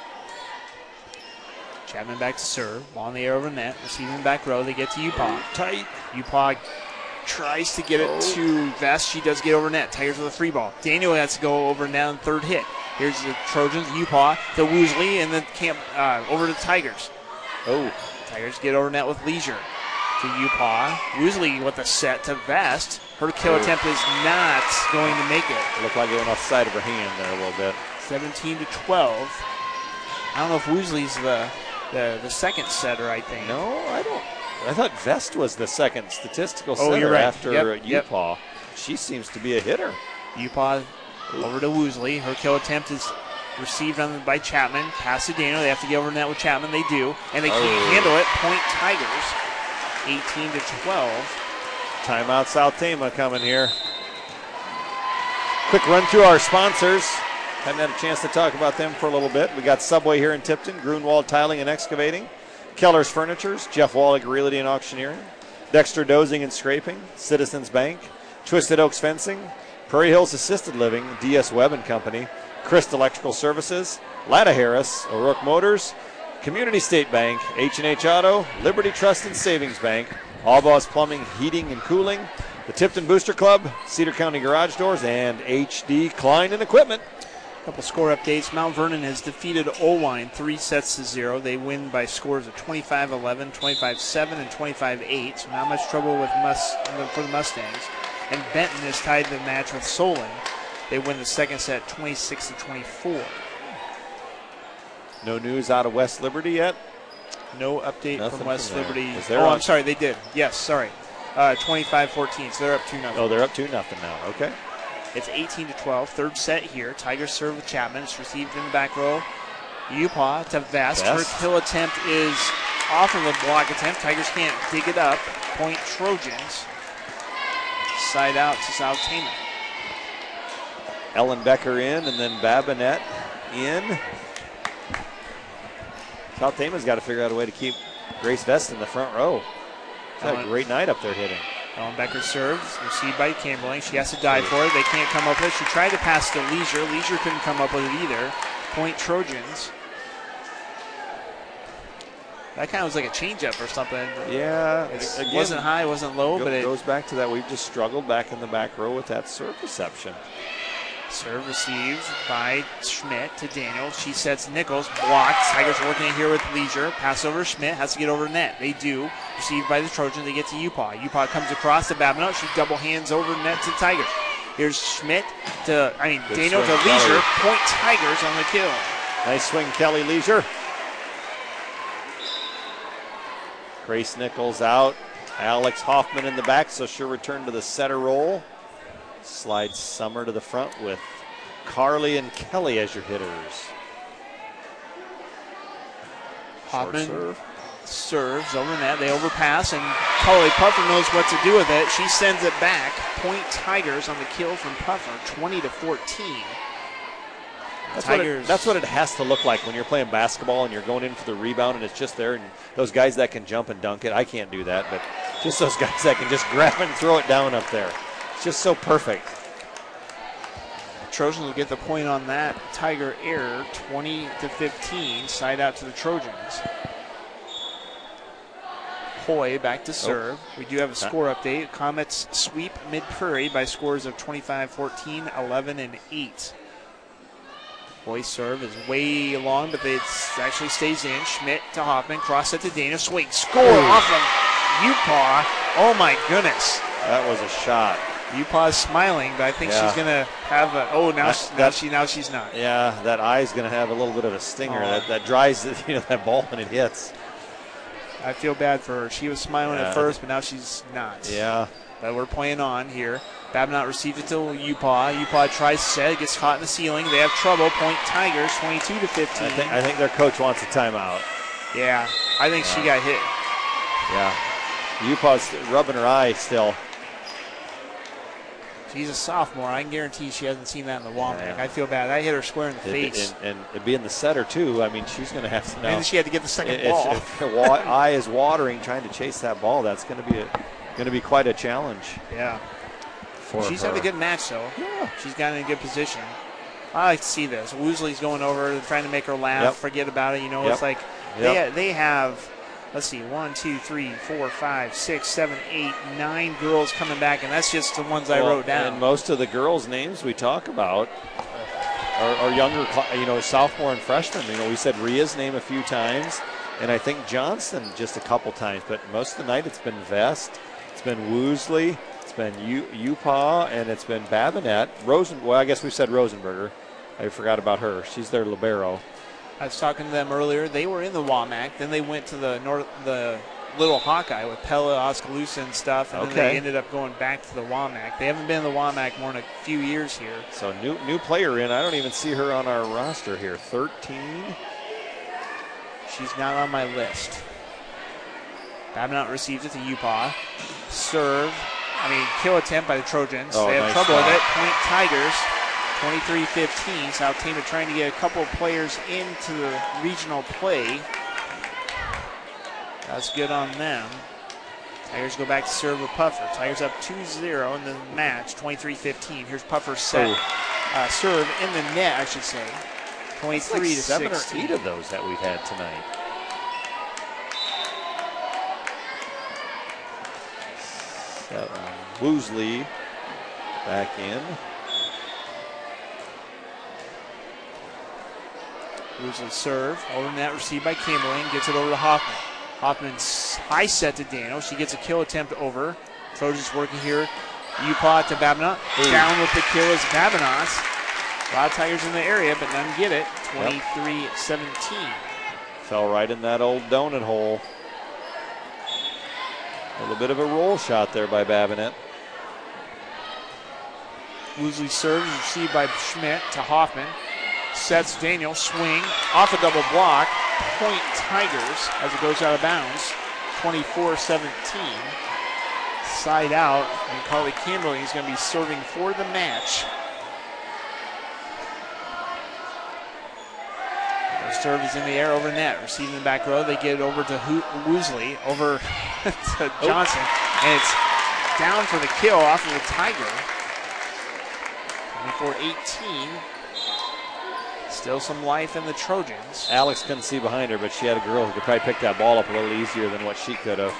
Chapman back to serve. Ball in the air over net. Receiving back row. They get to Upaw. Tight. Upaw tries to get it to Vest. She does get over net. Tigers with a free ball. Daniel has to go over now in third hit. Here's the Trojans. Upaw to Woosley and then camp uh, over to Tigers. Oh. Tigers get over net with leisure to Upaw. Woosley with a set to Vest. Her kill Oh. attempt is not going to make it. It looked like it went off the side of her hand there a little bit. seventeen to twelve. I don't know if Woosley's the the, the second setter, I think. No, I don't. I thought Vest was the second statistical Oh, setter you're right. after Yep, yep. Upaw. She seems to be a hitter. Upaw over to Woosley. Her kill attempt is received on by Chapman. Pass to Daniel. They have to get over net with Chapman. They do. And they can't Oh. handle it. Point Tigers. eighteen to twelve. Timeout South Tama coming here. Quick run through our sponsors. Haven't had a chance to talk about them for a little bit. We got Subway here in Tipton, Grunwald Tiling and Excavating, Keller's Furnitures, Jeff Wallig Realty and Auctioneering, Dexter Dozing and Scraping, Citizens Bank, Twisted Oaks Fencing, Prairie Hills Assisted Living, D S Webb and Company, Christ Electrical Services, Latta Harris, O'Rourke Motors, Community State Bank, H and H Auto, Liberty Trust and Savings Bank, Allboss Plumbing, Heating and Cooling, the Tipton Booster Club, Cedar County Garage Doors, and H D Klein and Equipment. Couple score updates. Mount Vernon has defeated Owine three sets to zero. They win by scores of twenty-five eleven, twenty-five seven, and twenty-five eight. So not much trouble with Mus- for the Mustangs. And Benton has tied the match with Solon. They win the second set twenty-six to twenty-four. No news out of West Liberty yet? No update Nothing from West from there. Liberty. Is there Oh, a- I'm sorry, they did. Yes, sorry. Uh, twenty-five fourteen, so they're up two nothing. Oh, they're up two nothing now. Okay. It's eighteen to twelve. Third set here. Tigers serve with Chapman. It's received in the back row. Upaw to Vest. Her Vest. kill attempt is off of a block attempt. Tigers can't dig it up. Point Trojans. Side out to South Tama. Ellen Becker in, and then Babinette in. South Tama's got to figure out a way to keep Grace Vest in the front row. She's had a Ellen- great night up there hitting. Ellen Becker serves, received by Camberling. She has to dive for it. They can't come up with it. She tried to pass to Leisure. Leisure couldn't come up with it either. Point Trojans. That kind of was like a changeup or something. Yeah, It again, wasn't high, wasn't low, go- but it goes back to that. We've just struggled back in the back row with that serve reception. serve received by Schmidt to Daniel. She sets Nichols, blocked. Tigers working in here with Leisure. Pass over Schmidt, has to get over net. They do. Received by the Trojans. They get to Upaw. Upaw comes across to Babineau. She double hands over net to Tigers. Here's Schmidt to, I mean, Good Daniel to swing, Leisure. Kelly. Point Tigers on the kill. Nice swing, Kelly Leisure. Grace Nichols out. Alex Hoffman in the back, so she'll return to the setter role. Slide Summer to the front with Carly and Kelly as your hitters. Hoffman Short serve. serves over net. They overpass, and Carly Puffer knows what to do with it. She sends it back. Point Tigers on the kill from Puffer, twenty to fourteen. That's what, Tigers. it, that's what it has to look like when you're playing basketball and you're going in for the rebound and it's just there. And those guys that can jump and dunk it, I can't do that, but just those guys that can just grab it and throw it down up there. It's just so perfect. Trojans will get the point on that Tiger error, twenty to fifteen. Side out to the Trojans. Hoy back to serve. We do have a score update. Comets sweep Mid-Prairie by scores of twenty-five fourteen, eleven, and eight. Hoy serve is way long, but it actually stays in. Schmidt to Hoffman. Cross set to Dana. Swing. Score Ooh. off of Upaw. Oh, my goodness. That was a shot. Upaw's smiling, but I think Yeah. she's going to have a. Oh, now, That- she, now, that- she, now she's not. Yeah, that eye's going to have a little bit of a stinger. Oh. That, that dries the, you know, that ball when it hits. I feel bad for her. She was smiling Yeah. at first, but now she's not. Yeah. But we're playing on here. Babinot receives it to Upaw. Upaw tries to set it, gets caught in the ceiling. They have trouble. Point Tigers, twenty-two to fifteen. I think, I think their coach wants a timeout. yeah, I think she got hit. Yeah. Upaw's rubbing her eye still. She's a sophomore. I can guarantee she hasn't seen that in the Womack. Yeah. I feel bad. I hit her square in the It- face. and, and it being the setter, too, I mean, she's going to have to And now. then she had to get the second If, ball. if her wa- eye is watering trying to chase that ball, that's going to be a, going to be quite a challenge yeah. for She's her. had a good match, though. Yeah. She's gotten in a good position. I like to see this. Woosley's going over, trying to make her laugh, Yep. forget about it. You know, Yep. it's like Yep. they, they have, let's see, one, two, three, four, five, six, seven, eight, nine girls coming back, and that's just the ones I Well, wrote down. And most of the girls' names we talk about are, are younger, cl- you know, sophomore and freshman. You know, we said Ria's name a few times, and I think Johnson just a couple times, but most of the night it's been Vest, it's been Woosley, it's been U- Upaw, and it's been Babinette. Rosen, well, I guess we said Rosenberger. I forgot about her. She's their libero. I was talking to them earlier. They were in the Womack. Then they went to the North, the Little Hawkeye with Pella, Oskaloosa, and stuff. And then Okay. they ended up going back to the Womack. They haven't been in the Womack more than a few years here. So new new player in. I don't even see her on our roster here. thirteen. She's not on my list. Babinot receives it to Upaw. Serve. I mean, kill attempt by the Trojans. Oh, they have nice trouble with shot. it. Point Tigers. twenty-three fifteen. South Tama trying to get a couple of players into the regional play. That's good on them. Tigers go back to serve with Puffer. Tigers up two zero in the match, twenty-three fifteen. Here's Puffer's set. Oh. Uh, serve in the net, I should say. It's twenty-three like to seven sixteen. or eight of those that we've had tonight. Seven. Woosley back in. Woosley serve. Over net received by Camberling. Gets it over to Hoffman. Hoffman's high set to Dano. She gets a kill attempt over. Trojans working here. Upaw to Babinot. Ooh. Down with the kill is Babinot. A lot of Tigers in the area, but none get it. twenty-three seventeen. Fell right in that old donut hole. A little bit of a roll shot there by Babinet. Woosley serves, received by Schmidt to Hoffman. Sets Daniel, swing, off a double block. Point Tigers as it goes out of bounds. twenty-four seventeen. Side out, and Carly Kimberly is going to be serving for the match. The serve is in the air over net. Receiving the back row, they get it over to Ho- Woosley, over to Johnson, oh. and it's down for the kill off of the Tiger. twenty-four eighteen. Still some life in the Trojans. Alex couldn't see behind her, but she had a girl who could probably pick that ball up a little easier than what she could have.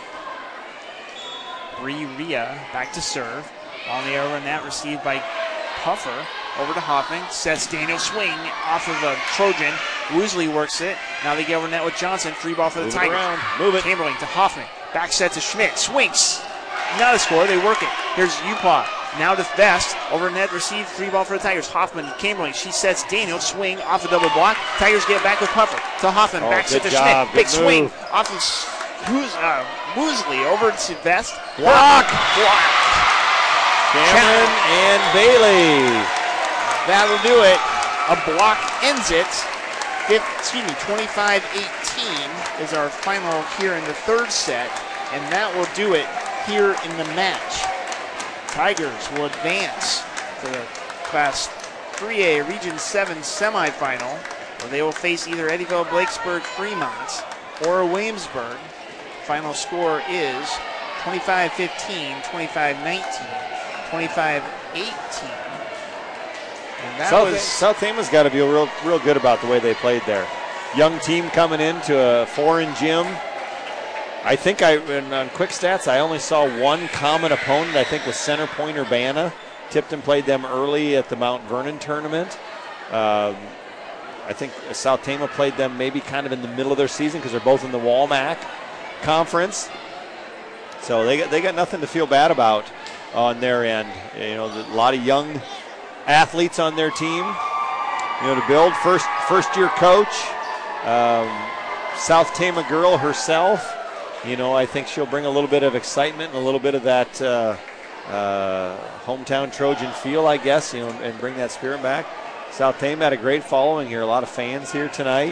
Bree Rhea back to serve. On the air over net, received by Puffer. Over to Hoffman. Sets Daniel, swing off of a Trojan. Woosley works it. Now they get over net with Johnson. Free ball for the Move Tigers. It around. Move it. Chamberlain to Hoffman. Back set to Schmidt. Swings. Not a score. They work it. Here's Upaw. Now to Best. Over net, received. Free ball for the Tigers. Hoffman, Chamberlain. She sets Daniel. Swing off a double block. Tigers get back with Puffer. To Hoffman. Oh, back set to job. Schmidt. Big good swing. Move. Off of Who's, uh, Woosley. Over to Best. Block. Block. Cameron and Bailey. That'll do it. A block ends it. Excuse me, twenty-five eighteen is our final here in the third set, and that will do it here in the match. Tigers will advance to the Class three A Region seven semifinal, where they will face either Eddyville, Blakesburg, Fremont, or Williamsburg. Final score is twenty-five fifteen, twenty-five nineteen, twenty-five eighteen. And that South, was South Tama's got to be real, real good about the way they played there. Young team coming into a foreign gym. I think I, in, on quick stats, I only saw one common opponent. I think was Center Point Urbana. Tipton played them early at the Mount Vernon tournament. Um, I think South Tama played them maybe kind of in the middle of their season because they're both in the Walmac conference. So they got they got nothing to feel bad about on their end. You know, a lot of young athletes on their team, you know, to build. First first year coach, um, South Tama girl herself. You know, I think she'll bring a little bit of excitement and a little bit of that uh, uh, hometown Trojan feel, I guess, you know, and bring that spirit back. South Tama had a great following here. A lot of fans here tonight.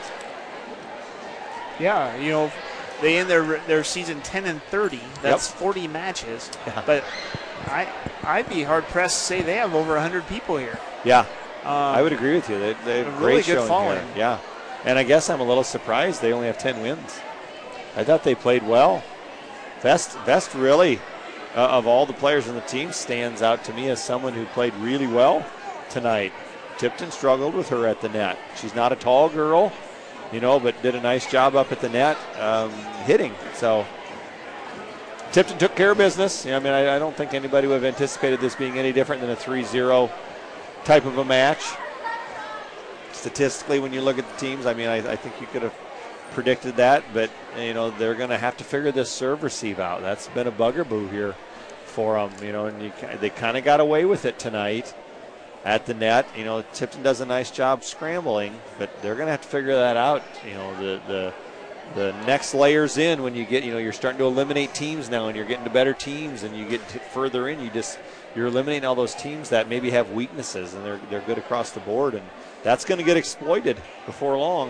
Yeah, you know, they end their their season ten and thirty. That's Yep. forty matches. Yeah. But I I'd be hard pressed to say they have over one hundred people here. Yeah, Um, I would agree with you. They they have a a really great good showing following. here. Yeah, and I guess I'm a little surprised they only have ten wins. I thought they played well. Best Best really uh, of all the players on the team stands out to me as someone who played really well tonight. Tipton struggled with her at the net. She's not a tall girl, you know, but did a nice job up at the net um, hitting. So Tipton took care of business. You know, I mean, I, I don't think anybody would have anticipated this being any different than a three zero type of a match. Statistically, when you look at the teams, I mean, I, I think you could have predicted that, but, you know, they're going to have to figure this serve receive out. That's been a bugaboo here for them, you know, and you, they kind of got away with it tonight at the net. You know, Tipton does a nice job scrambling, but they're going to have to figure that out. You know, the the the next layers in when you get, you know, you're starting to eliminate teams now, and you're getting to better teams, and you get to further in, you just you're eliminating all those teams that maybe have weaknesses, and they're they're good across the board, and that's going to get exploited before long.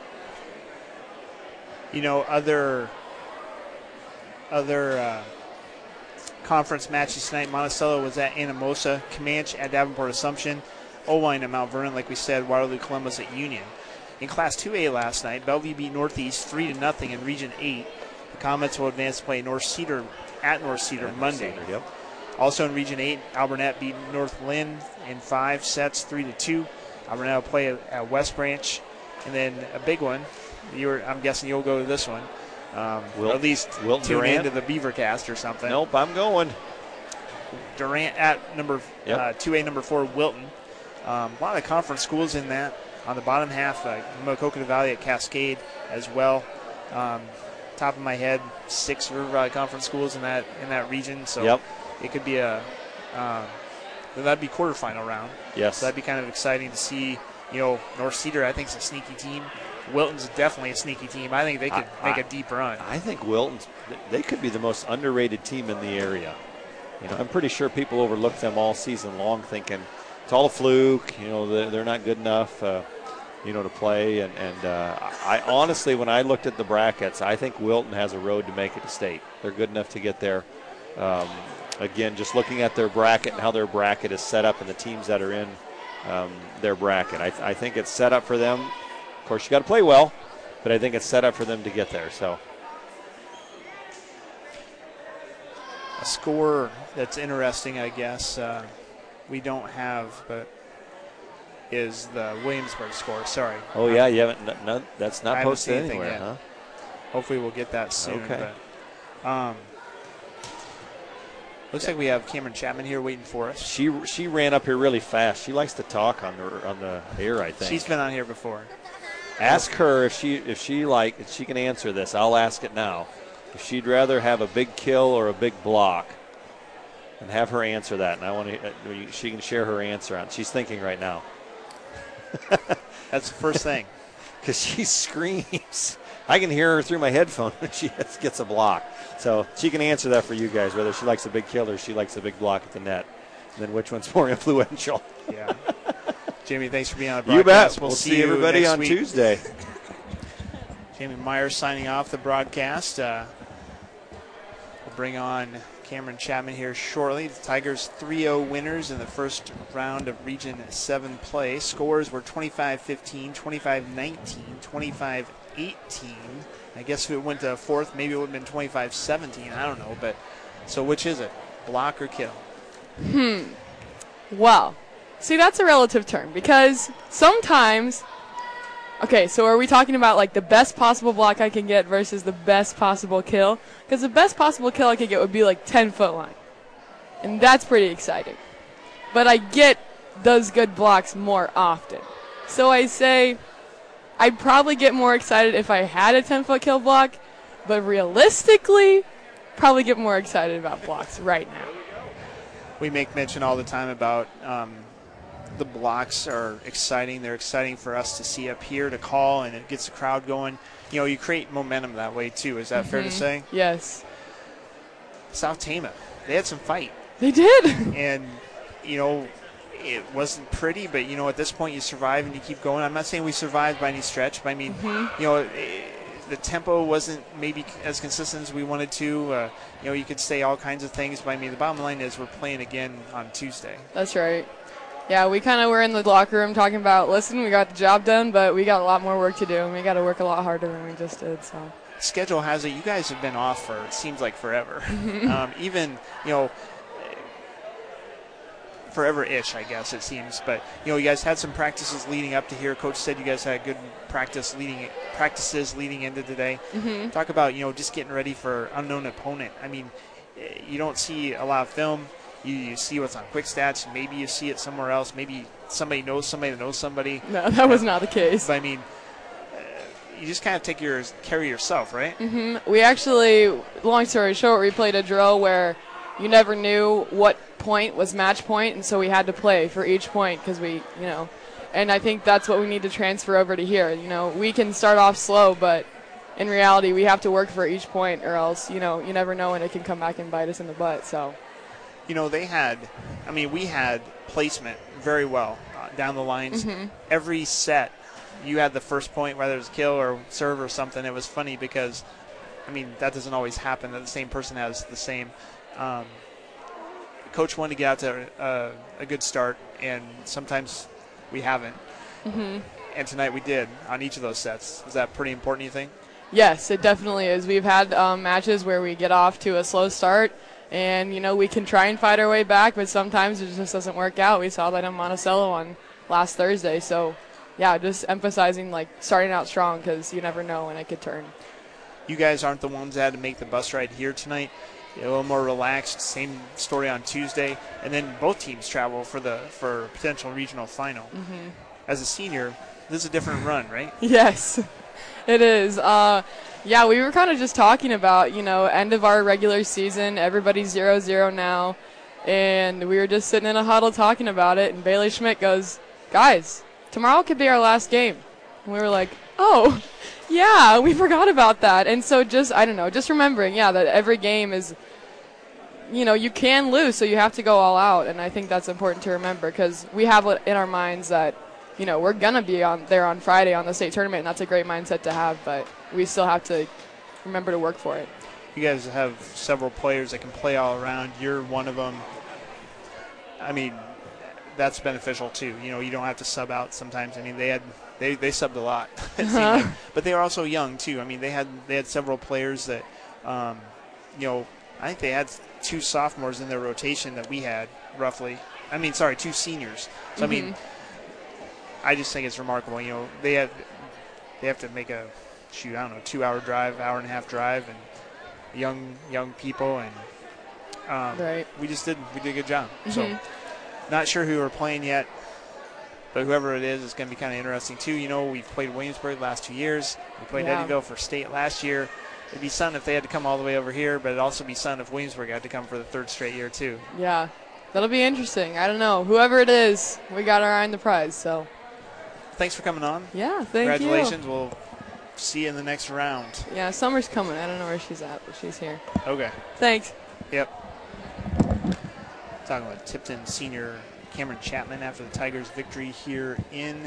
You know, other other uh, conference matches tonight. Monticello was at Anamosa, Comanche at Davenport Assumption, Owine at Mount Vernon, like we said, Waterloo Columbus at Union. In Class two A last night, Bellevue beat Northeast three to nothing in Region eight. The Comets will advance to play North Cedar at North Cedar At Monday. Cedar, yep. Also in Region eight, Alburnett beat North Lynn in five sets, three to two. Alburnett will play at West Branch, and then a big one. You were, I'm guessing you'll go to this one. Um, Wilt- or at least Wilt tune Durant? into the Beavercast or something. Nope, I'm going. Durant at number Yep. uh, two A, number four, Wilton. Um, a lot of conference schools in that. On the bottom half, uh, Maquoketa Valley at Cascade as well. Um, top of my head, six River Valley Conference schools in that in that region. So Yep. it could be a um, that'd be quarterfinal round. Yes. So that'd be kind of exciting to see. You know, North Cedar, I think, is a sneaky team. Wilton's definitely a sneaky team. I think they could I, make I, a deep run. I think Wilton's, they could be the most underrated team in the area. You know, I'm pretty sure people overlook them all season long, thinking it's all a fluke. You know, they're, they're not good enough, uh, you know, to play. And, and uh, I honestly, when I looked at the brackets, I think Wilton has a road to make it to state. They're good enough to get there. Um, again, just looking at their bracket and how their bracket is set up and the teams that are in um, their bracket, I, I think it's set up for them. Of course, you got to play well, but I think it's set up for them to get there. So. A score that's interesting, I guess, uh, we don't have, but is the Williamsburg score. Sorry. Oh, yeah, you haven't. N- n- that's not posted anywhere, yet. huh? Hopefully, we'll get that soon. Okay. But, um, looks like we have Cameron Chapman here waiting for us. She she ran up here really fast. She likes to talk on the on the air, I think. She's been on here before. Ask her if she if she like if she can answer this. I'll ask it now. If she'd rather have a big kill or a big block, and have her answer that. And I want to. Uh, she can share her answer on. She's thinking right now. That's the first thing. Because she screams. I can hear her through my headphone when she gets a block. So she can answer that for you guys, whether she likes a big kill or she likes a big block at the net. And then which one's more influential. Yeah. Jamie, thanks for being on the broadcast. You bet. We'll, we'll see, see everybody next on week. Tuesday. Jamie Meyer signing off the broadcast. Uh, we'll bring on Cameron Chapman here shortly. The Tigers three oh winners in the first round of Region seven play. Scores were twenty-five fifteen, twenty-five nineteen, twenty-five eighteen. I guess if it went to fourth, maybe it would have been twenty-five seventeen. I don't know. But so which is it? Block or kill? Hmm. Well, see, that's a relative term because sometimes. Okay, so are we talking about like the best possible block I can get versus the best possible kill? Because the best possible kill I could get would be like ten foot line. And that's pretty exciting. But I get those good blocks more often. So I say I'd probably get more excited if I had a ten foot kill block. But realistically, probably get more excited about blocks right now. We make mention all the time about um, the blocks are exciting. They're exciting for us to see up here, to call, and it gets the crowd going. You know, you create momentum that way, too. Is that mm-hmm. fair to say? Yes. South Tama, they had some fight. They did. And, you know, it wasn't pretty, but, you know, at this point you survive and you keep going. I'm not saying we survived by any stretch, but, I mean, mm-hmm. you know, it, the tempo wasn't maybe as consistent as we wanted to. Uh, you know, you could say all kinds of things, but, I mean, the bottom line is we're playing again on Tuesday. That's right. Yeah, we kind of were in the locker room talking about, listen, we got the job done, but we got a lot more work to do, and we got to work a lot harder than we just did. So, schedule has it. You guys have been off for, it seems like forever. um, even, you know, forever-ish, I guess it seems. But, you know, you guys had some practices leading up to here. Coach said you guys had good practice leading practices leading into today. Mm-hmm. Talk about, you know, just getting ready for unknown opponent. I mean, you don't see a lot of film. You, you see what's on Quick Stats. Maybe you see it somewhere else. Maybe somebody knows somebody that knows somebody. No, that was not the case. But, I mean, uh, you just kind of take your carry yourself, right? Mm-hmm. We actually, long story short, we played a drill where you never knew what point was match point, and so we had to play for each point because we, you know, and I think that's what we need to transfer over to here. You know, we can start off slow, but in reality, we have to work for each point, or else, you know, you never know when it can come back and bite us in the butt. So. You know, they had, I mean, we had placement very well uh, down the lines. Mm-hmm. Every set, you had the first point, whether it was kill or serve or something. It was funny because, I mean, that doesn't always happen, that the same person has the same. Um, coach wanted to get out to uh, a good start, and sometimes we haven't. Mm-hmm. And tonight we did on each of those sets. Is that pretty important, you think? Yes, it definitely is. We've had um, matches where we get off to a slow start, and, you know, we can try and fight our way back, but sometimes it just doesn't work out. We saw that in Monticello on last Thursday. So, yeah, just emphasizing, like, starting out strong because you never know when it could turn. You guys aren't the ones that had to make the bus ride here tonight. A little more relaxed. Same story on Tuesday. And then both teams travel for the for potential regional final. Mm-hmm. As a senior, this is a different run, right? Yes, it is. Uh, yeah, we were kind of just talking about, you know, end of our regular season. Everybody's zero zero now. And we were just sitting in a huddle talking about it. And Bailey Schmidt goes, guys, tomorrow could be our last game. And we were like, oh, yeah, we forgot about that. And so just, I don't know, just remembering, yeah, that every game is, you know, you can lose, so you have to go all out. And I think that's important to remember because we have it in our minds that, you know, we're going to be on there on Friday on the state tournament, and that's a great mindset to have, but we still have to remember to work for it. You guys have several players that can play all around. You're one of them. I mean, that's beneficial too. You know, you don't have to sub out sometimes. I mean, they had they, they subbed a lot, it seemed like. But they are also young too. I mean, they had they had several players that, um, you know, I think they had two sophomores in their rotation that we had roughly. I mean, sorry, two seniors. So mm-hmm. I mean, I just think it's remarkable. You know, they have they have to make a shoot. I don't know, two-hour drive, hour and a half drive, and young young people, and um, right. we just did we did a good job. Mm-hmm. So not sure who we're playing yet, but whoever it is, it's going to be kind of interesting too. You know, we've played Williamsburg the last two years. We played yeah. Eddyville for state last year. It'd be fun if they had to come all the way over here, but it'd also be fun if Williamsburg had to come for the third straight year too. Yeah, that'll be interesting. I don't know. Whoever it is, we got our eye on the prize. So thanks for coming on. Yeah, thank you. Congratulations. We'll see you in the next round. Yeah, Summer's coming. I don't know where she's at, but she's here. Okay. Thanks. Yep. Talking about Tipton senior Cameron Chapman after the Tigers' victory here in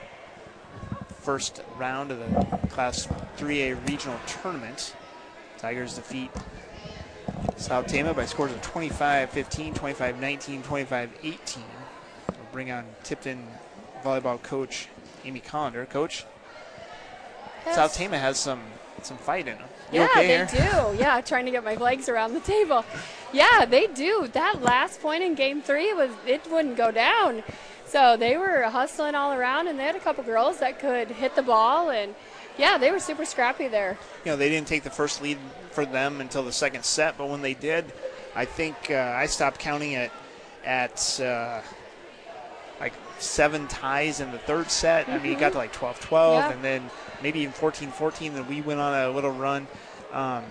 first round of the Class three A regional tournament. Tigers defeat South Tama by scores of twenty-five fifteen, twenty-five nineteen, twenty-five eighteen. We'll bring on Tipton volleyball coach Amy Collender. Coach, yes. South Tama has some some fight in them. You yeah, okay they here? do. Yeah, trying to get my legs around the table. Yeah, they do. That last point in game three, was it wouldn't go down. So they were hustling all around, and they had a couple girls that could hit the ball, and yeah, they were super scrappy there. You know, they didn't take the first lead for them until the second set, but when they did, I think uh, I stopped counting it at uh, like seven ties in the third set. Mm-hmm. I mean, it got to like twelve twelve, yeah. and then maybe even fourteen fourteen, and we went on a little run. Um,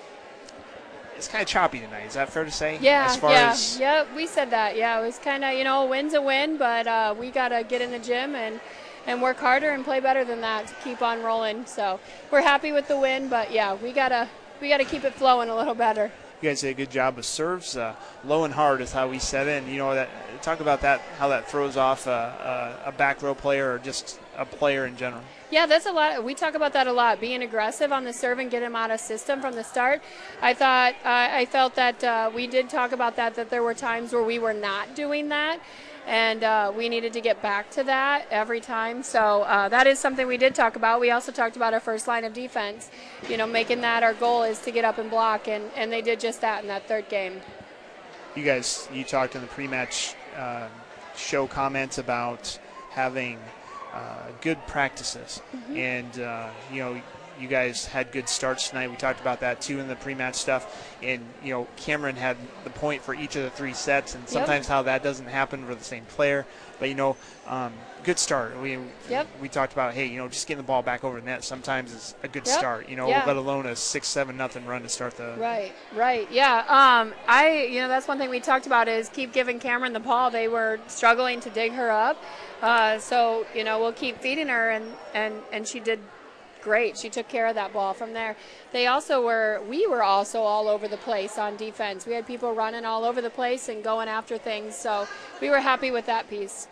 it's kind of choppy tonight. Is that fair to say? Yeah, as far yeah, as yeah. We said that. Yeah, it was kind of, you know, a win's a win, but uh, we got to get in the gym and, and work harder and play better than that to keep on rolling. So we're happy with the win, but yeah, we gotta we gotta keep it flowing a little better. You guys did a good job with serves. Uh, low and hard is how we set in. You know, that talk about that, how that throws off a, a, a back row player or just a player in general. Yeah, that's a lot. We talk about that a lot, being aggressive on the serve and get him out of system from the start. I thought, uh, I felt that uh, we did talk about that, that there were times where we were not doing that, and uh, we needed to get back to that every time. So uh, that is something we did talk about. We also talked about our first line of defense, you know, making that our goal is to get up and block, and, and they did just that in that third game. You guys, you talked in the pre-match uh, show comments about having Uh, good practices, mm-hmm. and uh, you know, you guys had good starts tonight. We talked about that too in the pre-match stuff, and you know, Cameron had the point for each of the three sets, and sometimes yep. how that doesn't happen for the same player. But you know, um, good start. We yep. we talked about, hey, you know, just getting the ball back over the net sometimes is a good yep. start. You know, yeah. let alone a six seven nothing run to start the right, right, yeah. Um, I you know that's one thing we talked about is keep giving Cameron the ball. They were struggling to dig her up. Uh, so, you know, we'll keep feeding her, and, and, and she did great. She took care of that ball from there. They also were, we were also all over the place on defense. We had people running all over the place and going after things, so we were happy with that piece.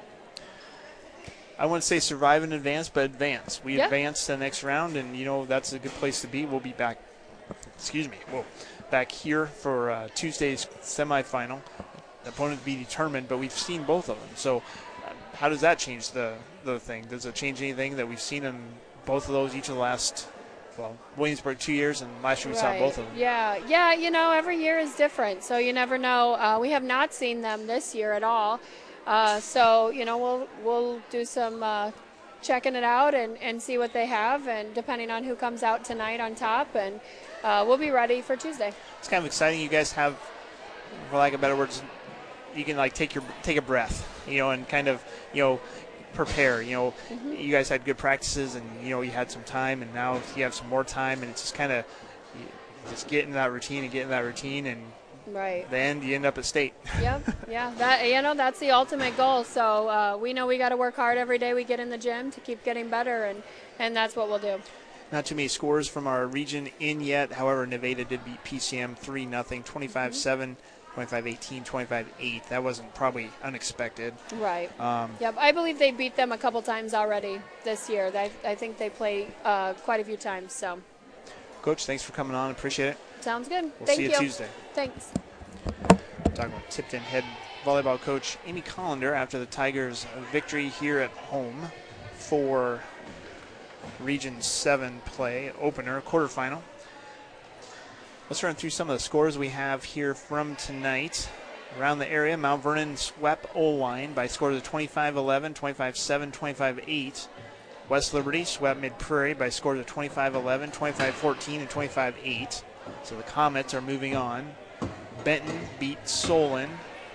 I wouldn't say survive and advance, but advance. We yep. advanced to the next round, and, you know, that's a good place to be. We'll be back, excuse me, whoa, back here for uh, Tuesday's semifinal. The opponent to be determined, but we've seen both of them. So, how does that change the, the thing? Does it change anything that we've seen in both of those each of the last, well, Williamsburg two years, and last year we right. saw both of them? Yeah, yeah, you know, every year is different, so you never know. Uh, we have not seen them this year at all. Uh, so, you know, we'll we'll do some uh, checking it out and, and see what they have, and depending on who comes out tonight on top, and uh, we'll be ready for Tuesday. It's kind of exciting. You guys have, for lack of better words, you can like take your take a breath, you know, and kind of, you know, prepare. You know, mm-hmm. you guys had good practices, and you know you had some time, and now you have some more time, and it's just kind of just get in that routine and get in that routine and Right. then you end up at state. Yep. Yeah. That you know that's the ultimate goal. So uh, we know we got to work hard every day we get in the gym to keep getting better, and and that's what we'll do. Not too many scores from our region in yet. However, Nevada did beat P C M three nothing, twenty-five seven, twenty-five eighteen, twenty-five eight. That wasn't probably unexpected. Right. Um, Yep. I believe they beat them a couple times already this year. I, I think they play uh, quite a few times. So. Coach, thanks for coming on. Appreciate it. Sounds good. We'll Thank see you you Tuesday. Thanks. Talking about Tipton head volleyball coach Amy Collender after the Tigers' victory here at home for Region seven play, opener, quarterfinal. Let's run through some of the scores we have here from tonight. Around the area, Mount Vernon swept Oelwein by scores of twenty-five eleven, twenty-five seven, twenty-five eight. West Liberty swept Mid Prairie by scores of twenty-five eleven, twenty-five fourteen, and twenty-five eight. So the Comets are moving on. Benton beat Solon.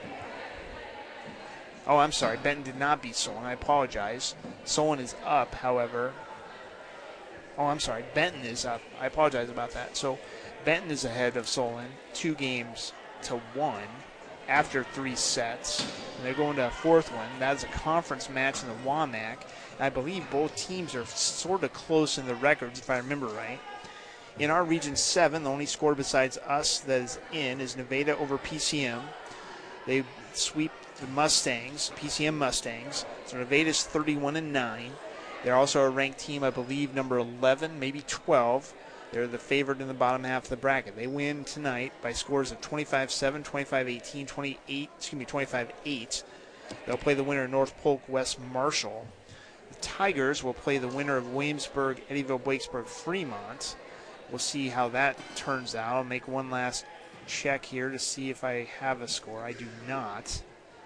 Oh, I'm sorry. Benton did not beat Solon. I apologize. Solon is up, however. Oh, I'm sorry. Benton is up. I apologize about that. So Benton is ahead of Solon two games to one after three sets. And they're going to a fourth one. That is a conference match in the WAMAC. I believe both teams are sort of close in the records, if I remember right. In our Region seven, the only score besides us that is in is Nevada over P C M. They sweep the Mustangs, P C M Mustangs. So Nevada's thirty-one and nine. They're also a ranked team, I believe, number eleven, maybe twelve. They're the favorite in the bottom half of the bracket. They win tonight by scores of twenty-five seven, twenty-five eighteen, twenty-eight, excuse me, twenty-five eight. They'll play the winner of North Polk West Marshall. The Tigers will play the winner of Williamsburg, Eddyville, Blakesburg, Fremont. We'll see how that turns out. I'll make one last check here to see if I have a score. I do not.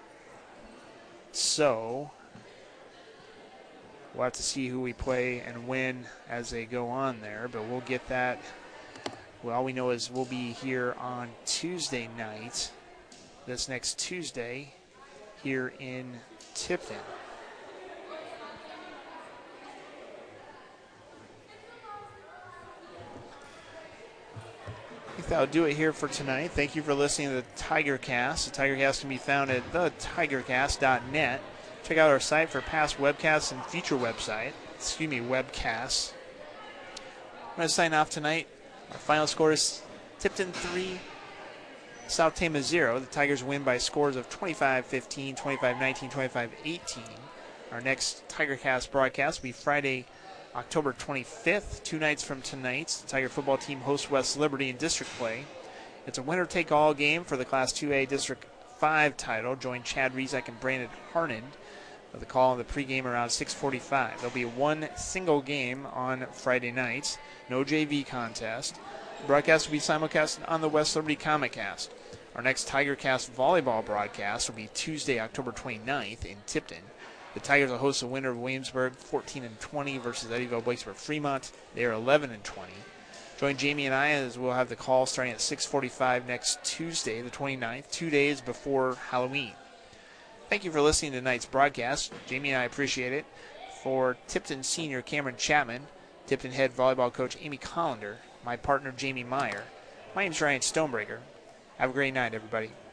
So we'll have to see who we play and when as they go on there, but we'll get that. Well, all we know is we'll be here on Tuesday night, this next Tuesday, here in Tipton. I think that'll do it here for tonight. Thank you for listening to the TigerCast. The TigerCast can be found at the tiger cast dot net. Check out our site for past webcasts and future website. Excuse me, webcasts. I'm going to sign off tonight. Our final score is Tipton three, South Tama zero. The Tigers win by scores of twenty-five fifteen, twenty-five nineteen, twenty-five eighteen. Our next TigerCast broadcast will be Friday, October twenty-fifth, two nights from tonight. The Tiger football team hosts West Liberty in district play. It's a winner-take-all game for the Class two A District five title. Join Chad Rizek and Brandon Harned with the call on the pregame around six forty-five. There'll be one single game on Friday nights. No J V contest. The broadcast will be simulcast on the West Liberty ComicCast. Our next TigerCast volleyball broadcast will be Tuesday, October twenty-ninth in Tipton. The Tigers will host the winner of Williamsburg, fourteen and twenty, versus Eddyville, Blakesburg, Fremont. They are eleven and twenty. Join Jamie and I as we'll have the call starting at six forty-five next Tuesday, the twenty-ninth, two days before Halloween. Thank you for listening to tonight's broadcast. Jamie and I appreciate it. For Tipton senior Cameron Chapman, Tipton head volleyball coach Amy Collender, my partner Jamie Meyer, my name's Ryan Stonebreaker. Have a great night, everybody.